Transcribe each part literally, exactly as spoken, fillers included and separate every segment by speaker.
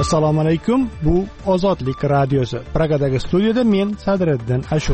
Speaker 1: Assalomu alaykum. Bu Ozodlik radiosi. Pragadagi studiyada men Sadriddin Ashur.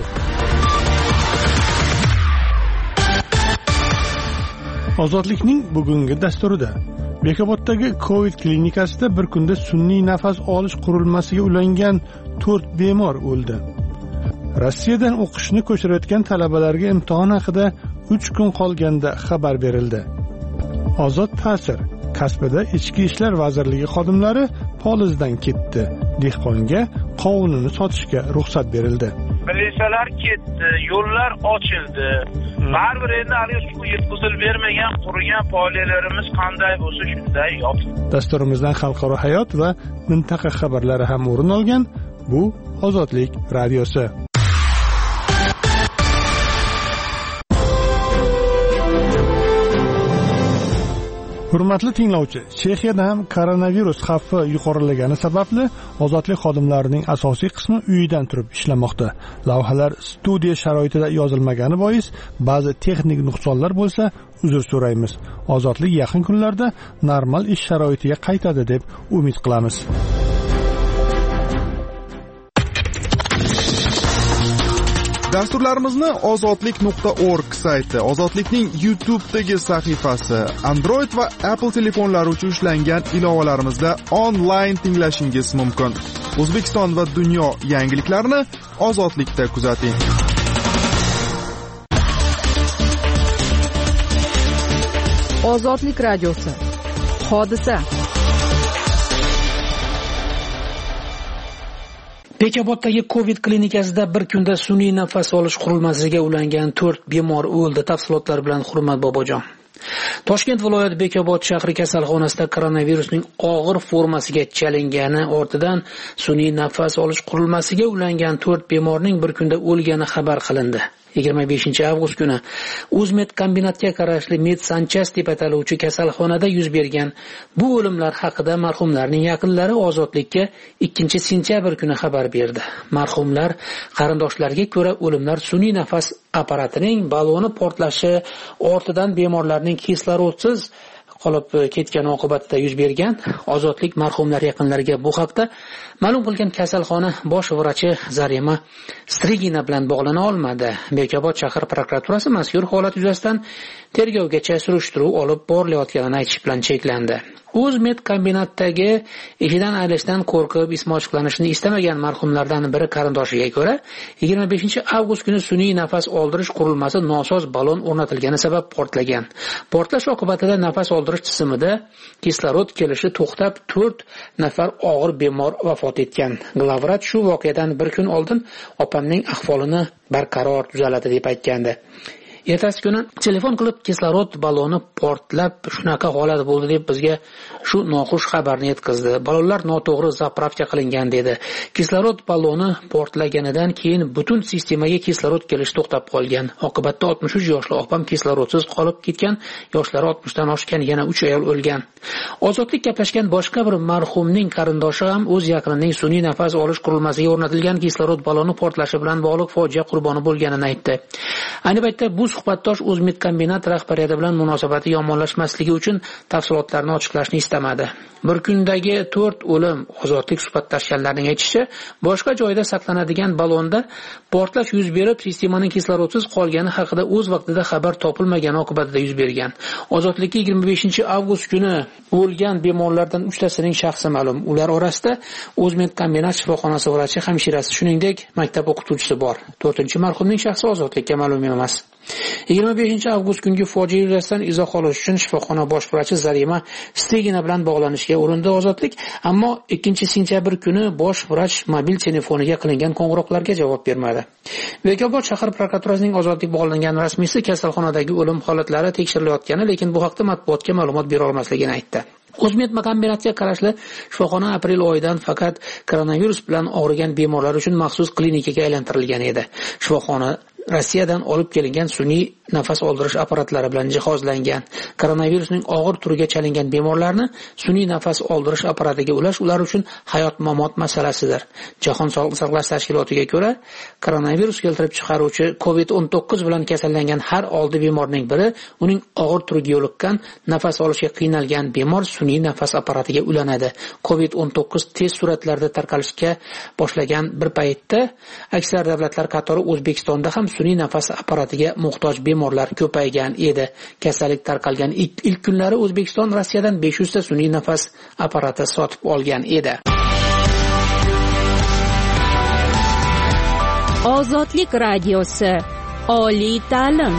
Speaker 1: Ozodlikning bugungi dasturida Bekoboddagi Covid klinikasida bir kunda sun'iy nafas olish qurilmasiga ulangan to'rt bemor o'ldi. Rossiyadan o'qishni ko'chirayotgan talabalarga imtihon haqida uch kun qolganda xabar berildi. Ozod ta'sir kasbida Ichki ishlar vazirligi xodimlari polizdan ketdi. Dehqonga qovunini sotishga ruxsat berildi.
Speaker 2: Militsiyalar ketdi, yo'llar ochildi. Baribir endi hali shu yetkazilib bermagan qurigan poliyalarimiz qanday bo'lsa shunday yotdi.
Speaker 1: Dasturimizdan xalqaro hayot va mintaqa xabarlari ham o'rin olgan. Bu Ozodlik radiosi. Hurmatli tinglovchi, Chexiyada ham koronavirus xavfi yuqorilagani sababli ozodlik xodimlarining asosiy qismi uyidan turib ishlamoqda. Lavhalar studiya sharoitida yozilmagani bois ba'zi texnik nuqsonlar bo'lsa, uzr so'raymiz. Ozodlik yaqin kunlarda normal ish sharoitiga qaytadi deb umid qilamiz.
Speaker 3: Dasturlarimizni ozodlik nuqta org sayti, Ozodlikning YouTube'dagi sahifasi, Android va Apple telefonlari uchun ishlangan ilovalarimizda onlayn tinglashingiz mumkin. O'zbekiston va dunyo yangiliklarini Ozodlikda kuzating.
Speaker 4: Ozodlik radiosi. Hodisa.
Speaker 5: Bekoboddagi Covid klinikasida bir kunda sun'iy nafas olish qurilmasiga ulangan to'rt bemor o'ldi. Tafsilotlar bilan Hurmat Bobojon. Toshkent viloyati Bekobod shahri kasalxonasida koronavirusning og'ir formasiga chalingani ortidan sun'iy nafas olish qurilmasiga ulangan to'rt bemorning bir kunda o'lgani xabar qilindi. yigirma beshinchi avgust kuni Uzmed kombinatga qarashli Med Sanchas deb ataluvchi kasalxonada yuz bergan bu o'limlar haqida marhumlarning yaqinlari Ozodlikka ikkinchi sentyabr kuni xabar berdi. Marhumlar qarindoshlariga ko'ra o'limlar sun'iy nafas apparatining baloni portlashi ortidan bemorlarning kislorodsiz qolib ketgani oqibatida yuz bergan. Ozodlik marhumlar yaqinlariga bu haqda ma'lum qilgan kasalxona bosh vrachi Zarema Strigina bilan bog'lana olmadi. Bekobod shahar prokuraturasi mazkur holat yuzasidan tergovgacha surishtiruv olib borilayotganini aytish bilan cheklandi. Uzmed kombinatdagi ishidan aylashdan qo'rqib ismi ochiqlanishini istamagan marhumlardan biri qarindoshiga ko'ra yigirma beshinchi avgust kuni sun'iy nafas oldirish qurilmasi nosoz balon o'rnatilgani sabab portlagan. Portlash oqibatida nafas oldirish tizimida kislorod kelishi to'xtab to'rt nafar og'ir bemor vafot etgan. Glavvrach shu voqeadan bir kun oldin opamning ahvolini barqaror tuzaladi deb aytgandi. Ertasi kuni telefon qilib kislorod baloni portlab shunaqa holat bo'ldi deb bizga shu noxush xabarni yetkazdi. Balonlar noto'g'ri zapravka qilingan dedi. Kislorod baloni portlaganidan keyin butun sistemaga kislorod kelishi to'xtab qolgan. Oqibatda oltmish uch yoshli opam kislorodsiz qolib ketgan, yoshlari oltmishdan oshgan yana uch ayol o'lgan. Ozodlik gaplashgan boshqa bir marhumning qarindoshi ham o'z yaqinining sun'iy nafas olish qurilmasiga o'rnatilgan kislorod baloni portlashi bilan bog'liq fojia qurboni bo'lganini aytdi. Ayni paytda bu suhbatdosh Uzmed kombinat rahbariyati bilan munosabati yomonlashmasligi uchun tafsilotlarni ochiqlashni istamadi. Bir kundagi to'rt o'lim Ozodlik suhbatdoshlarning aytishicha, boshqa joyda saqlanadigan balonda portlash yuz berib, sistemaning kislorodsiz qolgani haqida o'z vaqtida xabar topilmagani oqibatida yuz bergan. Ozodlikka yigirma beshinchi avgust kuni o'lgan bemorlardan uchtasining shaxsi ma'lum. Ular orasida Uzmed kombinat shifoxonasi vrachi, hamshirasi, shuningdek maktab o'qituvchisi bor. to'rtinchi marhumning shaxsi Ozodlikka ma'lum emas. yigirma beshinchi avgust kungi fojia yuzasidan izoh olish uchun shifoxona bosh vrachi Zarema Strigina bilan bog'lanishga urindi Ozodlik, ammo ikkinchi sentyabr kuni bosh vrach mobil telefoniga qilingan qo'ng'iroqlarga javob bermadi. Bekobod shahar prokuraturasining Ozodlik bog'langan rasmiysi kasalxonadagi o'lim holatlari tekshirilayotgani, lekin bu haqda matbuotga ma'lumot bera olmasligini aytdi. Uzmed kombinatga qarashli shifoxona aprel oyidan faqat koronavirus bilan og'rigan bemorlar uchun maxsus klinikaga aylantirilgan edi. Shifoxona Rossiyadan olib kelingan sun'iy nafas oldirish apparatlari bilan jihozlangan. Koronavirusning og'ir turiga chalingan bemorlarni sun'iy nafas oldirish apparatiga ulash ular uchun hayot-mamot masalasidir. Jahon Sog'liqni saqlash tashkilotiga ko'ra, koronavirus keltirib chiqaruvchi covid o'n to'qqiz bilan kasallangan har olti bemorning biri uning og'ir turiga yo'liqqan, nafas olishga qiynalgan bemor sun'iy nafas apparatiga ulanadi. covid o'n to'qqiz tez sur'atlarda tarqalishga boshlagan bir paytda aksar davlatlar qatori O'zbekistonda ham sun'iy nafas apparatiga muhtoj bemorlar ko'paygan edi. Kasallik tarqalgan ilk, ilk kunlari O'zbekiston Rossiyadan besh yuz ta sun'iy nafas apparati sotib olgan edi.
Speaker 4: Ozodlik radiosi. Oliy ta'lim.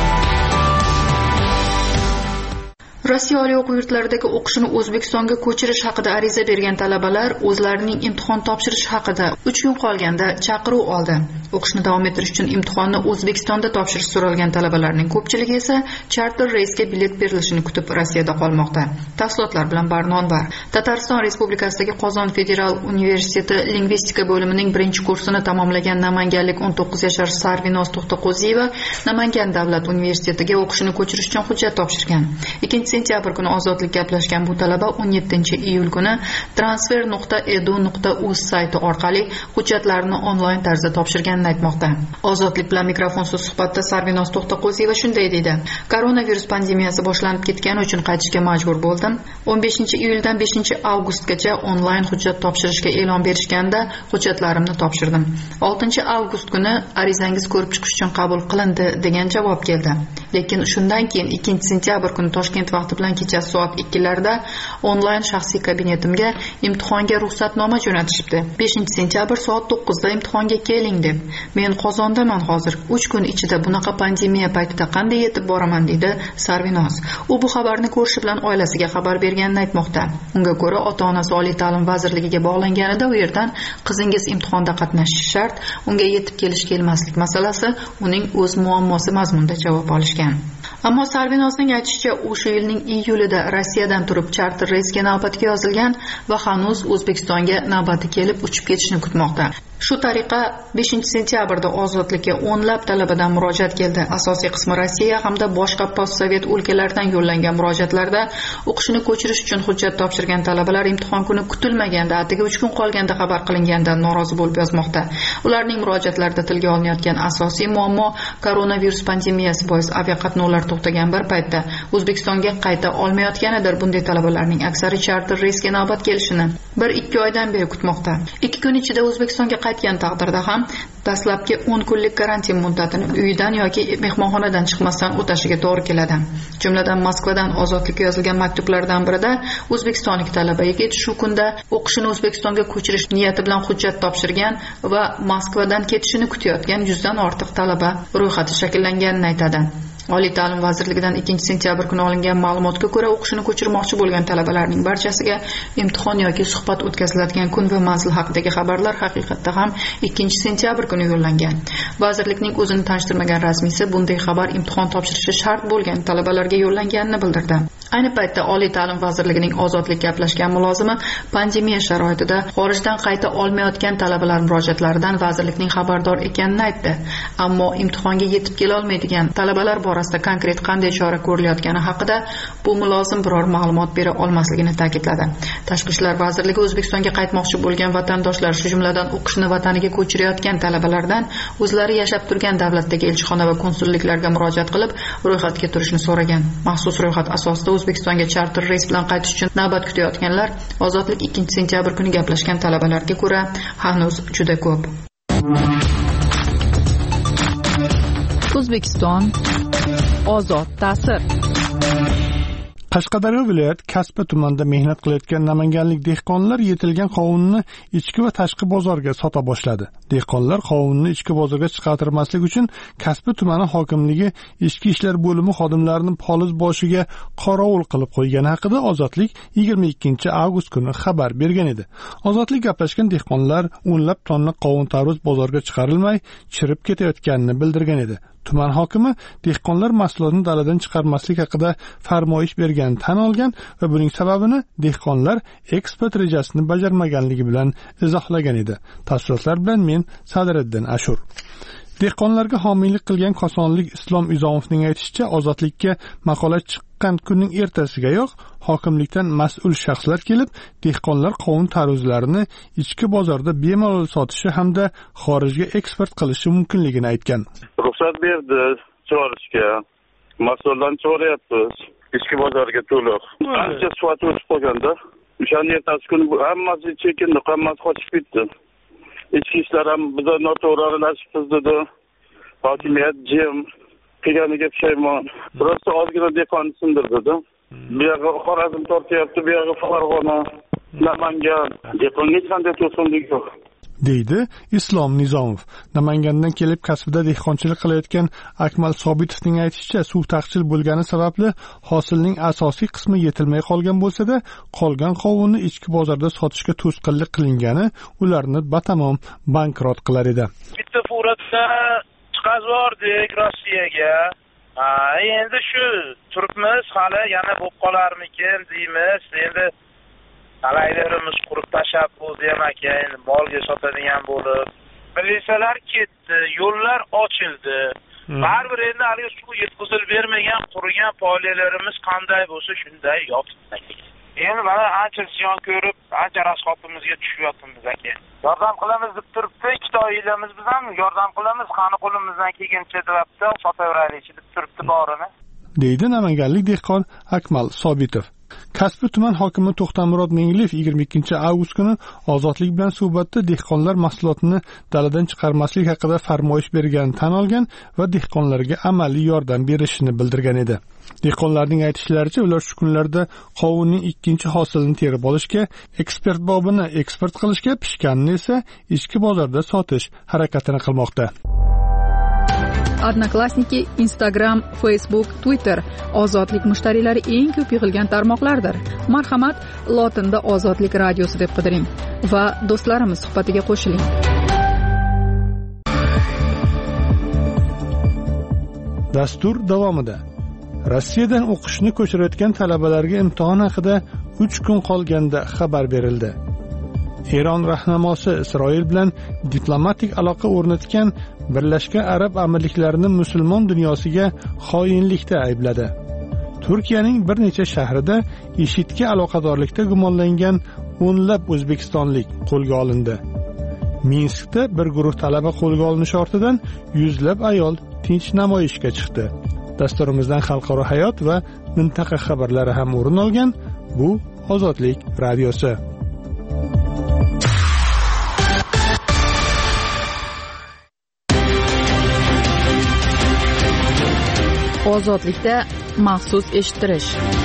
Speaker 6: Rossiya oliy o'quv yurtlaridagi o'qishini O'zbekistonga ko'chirish haqida ariza bergan talabalar o'zlarining imtihon topshirishi haqida uch kun qolganda chaqiruv oldi. O'qishni davom ettirish uchun imtihonni O'zbekistonda topshirish so'ralgan talabalarning ko'pchiligi esa charter reysga bilet berilishini kutib Rossiyada qolmoqda. Tafsilotlar bilan Barnon var. Tatariston Respublikasidagi Qozon Federal Universiteti lingvistika bo'limining birinchi kursini tamomlagan namanganlik o'n to'qqiz yashar Sarvinoz To'xtaqo'ziyeva Namangan davlat universitetiga o'qishini ko'chirish uchun hujjat topshirgan. ikkinchi sentyabr kuni ozodlik gaplashgan bu talaba o'n yettinchi iyul kuni transfer nuqta edu nuqta uz sayti orqali hujjatlarini onlayn tarzda topshirganini aytmoqda. Ozodlik bilan mikrofonsiz suhbatda Sarvinoz To'xtaqo'ziyeva shunday deydi: Koronavirus pandemiyasi boshlanib ketgani uchun qaytishga majbur bo'ldim. o'n beshinchi iyuldan beshinchi avgustgacha onlayn hujjat topshirishga e'lon berishganda hujjatlarimni topshirdim. oltinchi avgust kuni arizangiz ko'rib chiqish uchun qabul qilindi degan javob keldi. Lekin shundan keyin ikkinchi sentyabr kuni Toshkent vaqti bilan kechasi soat ikkilarda onlayn shaxsiy kabinetimga imtihonga ruxsatnoma jo'natishibdi. beshinchi sentyabr soat to'qqizda imtihonga keling deb. Men Qozondaman hozir. uch kun ichida bunaqa pandemiya paytida qanday yetib boraman deydi Sarvinoz. U bu xabarni ko'rishi bilan oilasiga xabar berganini aytmoqda. Unga ko'ra ota-onasi oliy ta'lim vazirligiga bog'langanida u yerdan qizingiz imtihonda qatnashishi shart, unga yetib kelish kelmaslik masalasi uning o'z muammosi mazmunida javob olishgan. Ammo Sarvinozning aytishicha, o'sha yilning iyulida Rossiyadan turib charter reysga navbatga yozilgan va hanuz O'zbekistonga navbati kelib uchib ketishni kutmoqda. Shu tariqa beshinchi sentyabrda ozodlikka o'nlab talabadan murojaat keldi. Asosiy qismi Rossiya hamda boshqa postsovet o'lkalardan yo'llangan murojaatlarda o'qishini ko'chirish uchun hujjat topshirgan talabalar imtihon kuni kutilmaganda, atigi uch kun qolganda xabar qilingandan norozi bo'lib yozmoqda. Ularning murojaatlarida tilga olinayotgan asosiy muammo koronavirus pandemiyasi bois aviaqatnovlar to'xtagan bir paytda O'zbekistonga qayta olmayotganidir. Bunday talabalarning aksari charter reysga navbat kelishini bir ikki oydan beri kutmoqda. ikki kun ichida O'zbekistonga qaytgan taqdirda ham dastlabki o'n kunlik karantin muddatini uyidan yoki mehmonxonadan chiqmasdan o'tashiga to'g'ri keladi. Jumladan Moskvadan ozodlikka yozilgan maktublardan birida o'zbekistonlik talaba yigit shu kunda o'qishini O'zbekistonga ko'chirish niyati bilan hujjat topshirgan va Moskvadan ketishini kutayotgan yuzdan ortiq talaba ro'yxati shakllanganini aytadi. Oliy ta'lim vazirligidan ikkinchi sentyabr kuni olingan ma'lumotga ko'ra, o'qishini ko'chirmoqchi bo'lgan talabalarning barchasiga imtihon yoki suhbat o'tkaziladigan kun va manzil haqidagi xabarlar haqiqatda ham ikkinchi sentyabr kuni yo'llangan. Vazirlikning o'zini tanishtirmagan rasmiysi bunday xabar imtihon topshirishi shart bo'lgan talabalarga yo'llanganini bildirdi. Ayni paytda Oliy ta'lim vazirligining ozodlik gaplashgan mulozimi pandemiya sharoitida xorijdan qayta olmayotgan talabalar murojaatlaridan vazirlikning xabardor ekanini aytdi. Ammo imtihonga yetib kela olmaydigan talabalar borasida konkret qanday chora ko'rilayotgani haqida bu mulozim biror ma'lumot bera olmasligini ta'kidladi. Tashqi ishlar vazirligi O'zbekistonga qaytmoqchi bo'lgan vatandoshlar, shu jumladan o'qishni vataniga ko'chirayotgan talabalardan o'zlari yashab turgan davlatdagi elchixona va konsulliklarga murojaat qilib, ro'yxatga turishni so'ragan. Maxsus ro'yxat asosida O'zbekistonga charter reys bilan qaytish uchun navbat kutayotganlar ozodlik ikkinchi sentyabr kuni gaplashgan talabalarga ko'ra hanuz juda ko'p.
Speaker 4: O'zbekiston ozod ta'sir.
Speaker 1: Qashqadaryo viloyat Kaspa tumanida mehnat qilayotgan namanganlik dehqonlar yetilgan qovunni ichki va tashqi bozorga sota boshladi. Dehqonlar qovunni ichki bozorga chiqartirmaslik uchun Kaspa tumani hokimligi ichki ishlar bo'limi xodimlarini poliz boshiga qorovul qilib qo'ygani haqida Ozodlik yigirma ikkinchi avgust kuni xabar bergan edi. Ozodlik gaplashgan dehqonlar o'nlab tonna qovun tarvuz bozorga chiqarilmay chirib ketayotganini bildirgan edi. Tuman hokimi dehqonlar mahsulotni daladan chiqarmaslik haqida farmoyish bergan tan olgan va buning sababini dehqonlar eksport rejasini bajarmaganligi bilan izohlagan edi. Tafsilotlar bilan men Sadriddin Ashur. Dehqonlarga homiylik qilgan Kosonlik Islom Izomovning aytishicha, Ozodlikka maqola chiqqan kunning ertasigayoq hokimlikdan mas'ul shaxslar kelib, dehqonlar qovun tarvuzlarini ichki bozorda bemalol sotishi hamda xorijga eksport qilishi mumkinligini aytgan.
Speaker 7: Ruxsat berdi chiqarishga. Mahsulotlarni chiqaryapmiz. Ichki bozorga to'liq. Ancha sifat o'sib qolganda, o'shaning ertasi kuni hammasi chekindi, hammasi qochib ketdi. Ichki ishlar ham bizga noto'g'ri aralashibmiz dedi. Hokimiyat jim, qilganiga pushaymon. Rosa ozgina dehqonni sindirdi. Bu yerga Xorazm tortyapti, bu yerga Farg'ona, Namangan. Dehqonga hech qanday to'sqinlik yo'q,
Speaker 1: deydi Islom Nizomov. Namangandan kelib kasbida dehqonchilik qilayotgan Akmal Sobitovning aytishicha, suv taqchil bo'lgani sababli hosilning asosiy qismi yetilmay qolgan bo'lsa-da, qolgan qovunni ichki bozorda sotishga to'sqinlik qilingani ularni batamom bankrot qilar edi.
Speaker 2: Bitta furatda chiqazordik Rossiyaga. Ha, endi shu turibmiz, hali yana bo'lib qolarmikin deymiz. Endi alaylarimiz qurib tashab bo'ldi ham ekan, molga sotadigan bo'lib. Militsiyalar ketdi, yo'llar ochildi. Baribir endi hali suv yetkazib bermagan qurigan poliyalarimiz qanday bo'lsa shunday yotibdi. Endi mana ancha ziyon ko'rib, ancha rasxotimizga tushyapmiz aka. Yordam qilamiz deb turibdi, ikkita oilamiz biz ham yordam qilamiz, qani qo'limizdan kelgancha debdi, sotaveraylik deb turibdi borini,
Speaker 1: deydi namanganlik dehqon Akmal Sobitov. Kasbi tuman hokimi To'xtamurod Mengleyev yigirma ikkinchi avgust kuni Ozodlik bilan suhbatda dehqonlar mahsulotini daladan chiqarmaslik haqida farmoyish berganini tan olgan va dehqonlarga amaliy yordam berishini bildirgan edi. Dehqonlarning aytishlaricha, ular shu kunlarda qovunning ikkinchi hosilini terib olishga, eksport bobini eksport qilishga, pishganini esa ichki bozorda sotish harakatini qilmoqda.
Speaker 6: Odnoklassniki, Instagram, Facebook, Twitter Ozodlik mushtariylari eng ko'p yig'ilgan tarmoqlardir. Marhamat, lotinda Ozodlik radiosi deb qidiring va do'stlarimiz suhbatiga qo'shiling.
Speaker 1: Dastur davomida Rossiyadan o'qishni ko'chirayotgan talabalarga imtihon haqida uch kun qolganda xabar berildi. Eron rahnamosi Isroil bilan diplomatik aloqa o'rnatgan Birlashgan Arab Amirliklarini musulmon dunyosiga xoinlikda aybladi. Turkiyaning bir necha shahrida IShIDga aloqadorlikda gumonlangan o'nlab o'zbekistonlik qo'lga olindi. Minskda bir guruh talaba qo'lga olinishi ortidan yuzlab ayol tinch namoyishga chiqdi. Dasturimizdan xalqaro hayot va mintaqa xabarlari ham o'rin olgan. Bu Ozodlik radiosi.
Speaker 6: Ozodlikda maxsus eshittirish.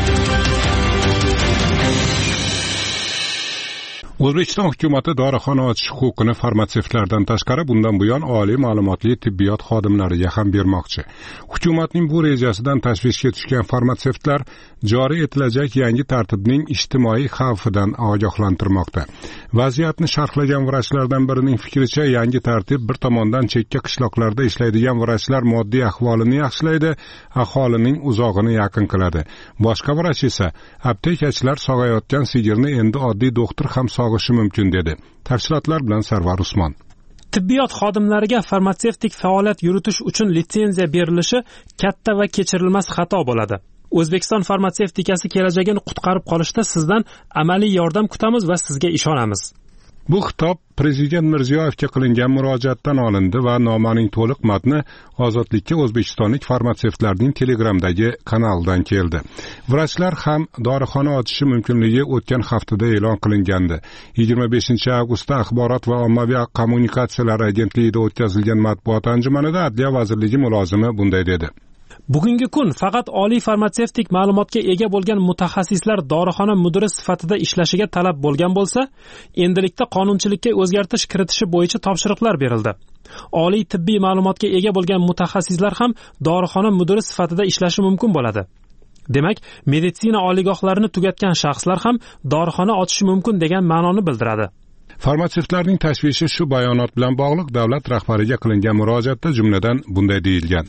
Speaker 8: O'zbekiston hukumati dorixona ochish huquqini farmatsevtlardan tashqari bundan buyon oliy ma'lumotli tibbiyot xodimlariga ham bermoqchi. Hukumatning bu rejasidan tashvishga tushgan farmatsevtlar joriy etilajak yangi tartibning ijtimoiy xavfidan ogohlantirmoqda. Vaziyatni sharhlagan vrachlardan birining fikricha, yangi tartib bir tomondan chekka qishloqlarda ishlaydigan vrachlar moddiy ahvolini yaxshilaydi, aholining uzog'ini yaqin qiladi. Boshqa vrach esa aptekachilar sog'ayotgan sigirni endi oddiy doktor ham sog'ishi mumkin dedi. Tafsilotlar bilan Sarvar Usmon.
Speaker 9: Tibbiyot xodimlariga farmatsevtik faoliyat yuritish uchun litsenziya berilishi katta va kechirilmas xato bo'ladi. O'zbekiston farmatsevtikasi kelajagini qutqarib qolishda sizdan amaliy yordam kutamiz va sizga ishonamiz.
Speaker 8: Bu xitob Prezident Mirziyoyevga qilingan murojaatdan olindi va nomaning to'liq matni Ozodlikka o'zbekistonlik farmatsevtlarning Telegramdagi kanalidan keldi. Vrachlar ham dorixona ochishi mumkinligi o'tgan haftada e'lon qilingandi. yigirma beshinchi avgustda Axborot va ommaviy kommunikatsiyalar agentligida o'tkazilgan matbuot anjumanida Adliya vazirligi mulozimi bunday dedi.
Speaker 9: Bugungi kun faqat oliy farmatsevtik ma'lumotga ega bo'lgan mutaxassislar dorixona mudiri sifatida ishlashiga talab bo'lgan bo'lsa, endilikda qonunchilikka o'zgartirish kiritishi bo'yicha topshiriqlar berildi. Oliy tibbiy ma'lumotga ega bo'lgan mutaxassislar ham dorixona mudiri sifatida ishlashi mumkin bo'ladi. Demak, meditsina oliygohlarini tugatgan shaxslar ham dorixona ochishi mumkin degan ma'noni bildiradi.
Speaker 8: Farmatsevtlarning tashvishi shu bayonot bilan bog'liq davlat rahbariga qilingan murojaatda jumladan bunday deyilgan.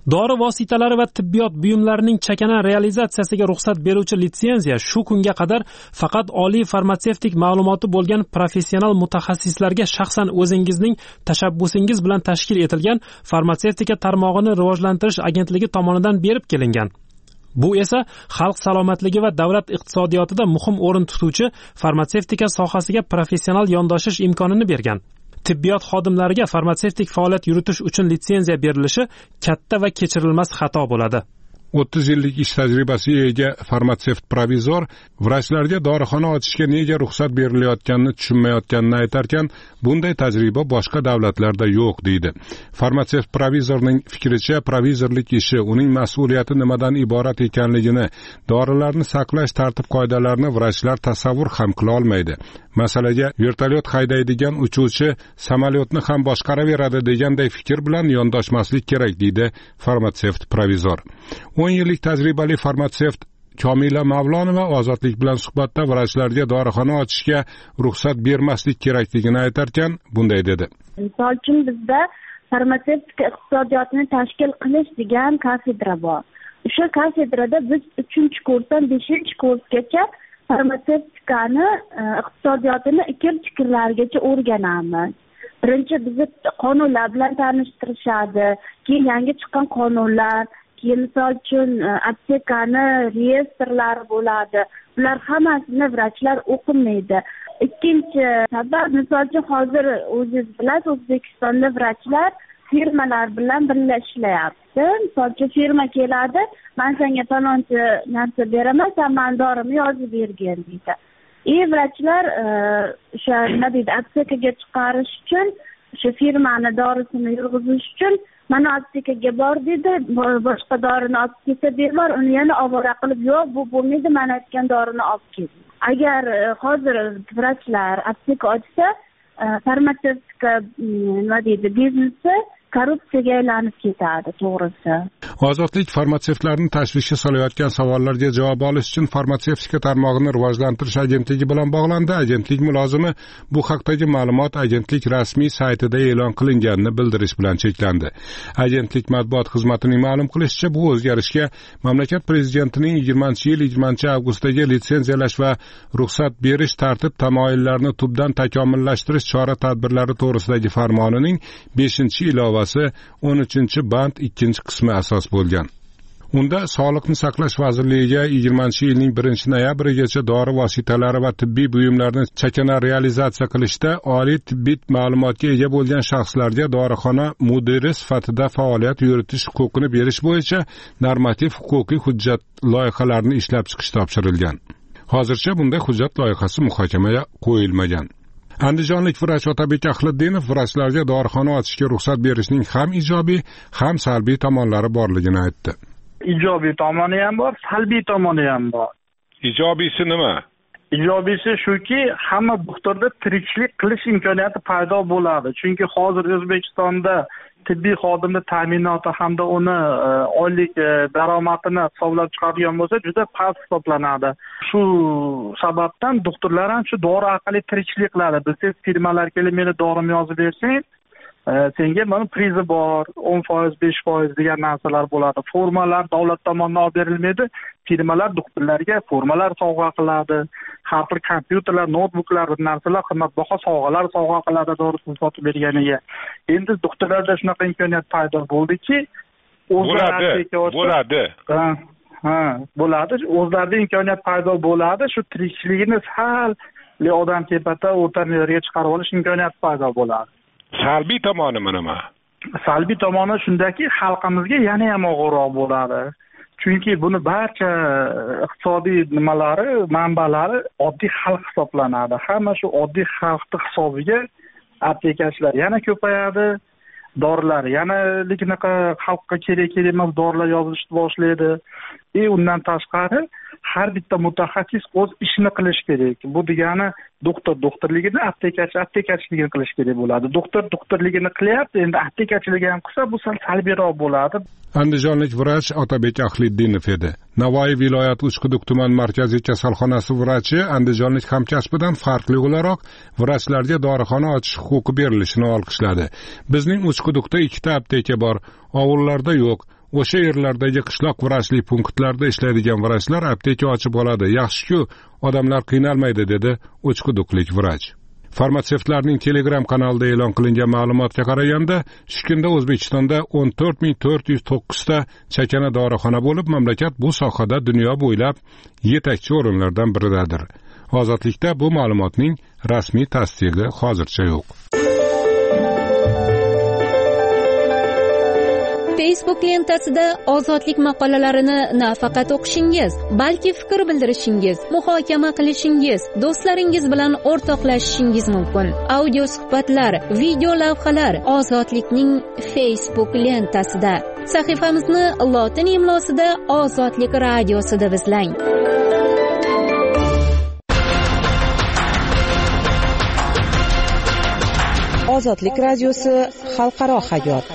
Speaker 9: Dori vositalari va tibbiyot buyumlarining chakana realizatsiyasiga ruxsat beruvchi litsenziya shu kunga qadar faqat oliy farmatsevtik ma'lumoti bo'lgan professional mutaxassislarga shaxsan o'zingizning tashabbusingiz bilan tashkil etilgan farmatsevtika tarmog'ini rivojlantirish agentligi tomonidan berib kelingan. Bu esa xalq salomatligi va davlat iqtisodiyotida muhim o'rin tutuvchi farmatsevtika sohasiga professional yondashish imkonini bergan. Tibbiyot xodimlariga farmatsevtik faoliyat yuritish uchun litsenziya berilishi katta va kechirilmas xato bo'ladi.
Speaker 8: o'ttiz yillik ish tajribasiga ega farmatsevt provizor vrachlarga dorixona ochishga nega ruxsat berilayotganini tushunmayotganini aytarkan, bunday tajriba boshqa davlatlarda yo'q deydi. Farmatsevt provizorning fikricha, provizorlik ishi uning mas'uliyati nimadan iborat ekanligini, dorilarni saqlash tartib-qoidalarini vrachlar tasavvur ham qila olmaydi. Masalaga vertolyot haydaydigan uchuvchi samolyotni ham boshqaraveradi deganday fikr bilan yondoshmaslik kerak deydi farmatsevt provizor. o'n yillik tajribali farmatsevt Komila Mavlonova Ozodlik bilan suhbatda vrachlarga dorixona ochishga ruxsat bermaslik kerakligini aytarkan, bunday dedi.
Speaker 10: Misol uchun bizda farmatsevtika iqtisodiyotini tashkil qilish degan kafedra bor. O'sha kafedrada biz uchinchi kursdan beshinchi kursgacha farmatsevtikani iqtisodiyotini ikir-chikirlargacha o'rganamiz. Birinchi bizni qonunlar bilan tanishtirishadi, keyin yangi chiqqan qonunlar, misol uchun aptekani reyestrlari bo'ladi. Bular hammasini vrachlar o'qimaydi. Ikkinchi sabab, misol uchun hozir o'zingiz bilasiz, O'zbekistonda vrachlar firmalar bilan birga ishlayapti. Misol uchun firma keladi, men senga falonchi narsa beraman, sen men dorimni yozib bergin deydi. E vrachlar o'sha nima deydi, aptekaga chiqarish uchun, o'sha firmani dorisini yurg'izish uchun mana aptekaga bor dedi, boshqa dorini olib kelsa bemor, uni yana ovora qilib, yo'q, bu bo'lmaydi, men aytgan dorini olib kel. Agar hozir vrachlar apteka ochsa, farmatsevtika nima deydi, biznesi korrupsiyaga aylanib ketadi, to'g'risi.
Speaker 8: Ozodlik farmatsevtlarni tashvishga solayotgan savollarga javob olish uchun farmatsevtika tarmog'ini rivojlantirish agentligi bilan bog'landi. Agentlik mulozimi bu haqdagi ma'lumot agentlik rasmiy saytida e'lon qilinganini bildirish bilan cheklandi. Agentlik matbuot xizmatining ma'lum qilishicha, bu o'zgarishga mamlakat prezidentining yigirmanchi yil yigirmanchi avgustdagi litsenziyalash va ruxsat berish tartib tamoyillarini tubdan takomillashtirish chora-tadbirlari to'g'risidagi farmonining beshinchi ilovasi o'n uchinchi band ikkinchi qismi asos bo'lgan. Unda Sog'liqni saqlash vazirligiga yigirmanchi yilning birinchi noyabrigacha dori vositalari va tibbiy buyumlarni chakana realizatsiya qilishda oliy tibbiy ma'lumotga ega bo'lgan shaxslarga dorixona mudiri sifatida faoliyat yuritish huquqini berish bo'yicha normativ huquqiy hujjat loyihalarini ishlab chiqish topshirilgan. Hozircha bunday hujjat loyihasi muhokamaga qo'yilmagan. Andijonlik vrach Otabek Ahliddinov vrachlarga dorixona ochishga ruxsat berishning ham ijobiy, ham salbiy tomonlari borligini aytdi.
Speaker 2: Ijobiy tomoni ham bor, salbiy tomoni ham bor.
Speaker 8: Ijobiysi nima?
Speaker 2: Ijobiysi shuki, hamma doktorda tirikchilik qilish imkoniyati paydo bo'ladi. Chunki hozir O'zbekistonda tibbiy xodimni ta'minoti hamda uni oylik daromadini hisoblab chiqadigan bo'lsa, juda past hisoblanadi. Shu sababdan doktorlar ham shu dori orqali tirikchilik qiladi. Biz firmalar kelib meni dorimni yozib bersang, senga mana prizi bor, o'n foiz, besh foiz degan narsalar bo'ladi. Formalar davlat tomonidan olib berilmaydi. Firmalar doktorlarga formalar sovg'a qiladi. Har bir kompyuterlar, notebooklar, narsalar, qimmatbaho sovg'alar sovg'a qiladi dorisini sotib berganiga. Endi doktorlarda shunaqa imkoniyat paydo bo'ldiki,
Speaker 8: o'zlari bo'ladi.
Speaker 2: Ha, ha, bo'ladi. O'zlarida imkoniyat paydo bo'ladi. Shu tirikchiligini sal odam tepata o'rtanlarga chiqarib olish imkoniyati paydo bo'ladi.
Speaker 8: Salbiy tomoni nima?
Speaker 2: Salbiy tomoni shundaki, xalqimizga yana ham og'irroq bo'ladi. Chunki buni barcha iqtisodiy nimalari, manbalari oddiy xalq hisoblanadi. Hamma shu oddiy xalqning hisobiga aptekachilar yana ko'payadi. Dorilar yana lekinqa xalqqa kerak-kerak emas dorilar yozilishni boshlaydi. E undan tashqari har bitta mutaxassis o'z ishini qilish kerak. Bu degani doktor doktorligini, aptekachi aptekachiligini qilish kerak bo'ladi. Doktor doktorligini qilyapti, endi aptekachiligini ham qilsa bu sal salbiyroq bo'ladi.
Speaker 8: Andijonlik vrach Otabek Ahliddinov edi. Navoiy viloyati Uchquduq tuman markaziy kasalxonasi vrachi andijonlik hamkasbidan farqli o'laroq vrachlarga dorixona ochish huquqi berilishini olqishladi. Bizning Uchquduqda ikkita apteka bor, ovullarda yo'q. o'sha yerlardagi qishloq vrachlik punktlarida ishlaydigan vrachlar apteka ochib oladi. Yaxshi-ku, odamlar qiynalmaydi, dedi o'chquduqlik vrach. Farmatsevtlarning Telegram kanalida e'lon qilingan ma'lumotga qaraganda, shu kunda O'zbekistonda o'n to'rt ming to'rt yuz to'qqiz ta chakana dorixona bo'lib, mamlakat bu sohada dunyo bo'ylab yetakchi o'rinlardan biridadir. Ozodlikda bu ma'lumotning rasmiy tasdig'i hozircha yo'q.
Speaker 4: Facebook lentasida ozodlik maqolalarini nafaqat o'qishingiz, balki fikr bildirishingiz, muhokama qilishingiz, do'stlaringiz bilan o'rtoqlashishingiz mumkin. Audio suhbatlar, video lavhalar ozodlikning Facebook lentasida. Sahifamizni lotin imlosida Ozodlik radiosida izlang.
Speaker 11: Ozodlik radiosi xalqaro hayot.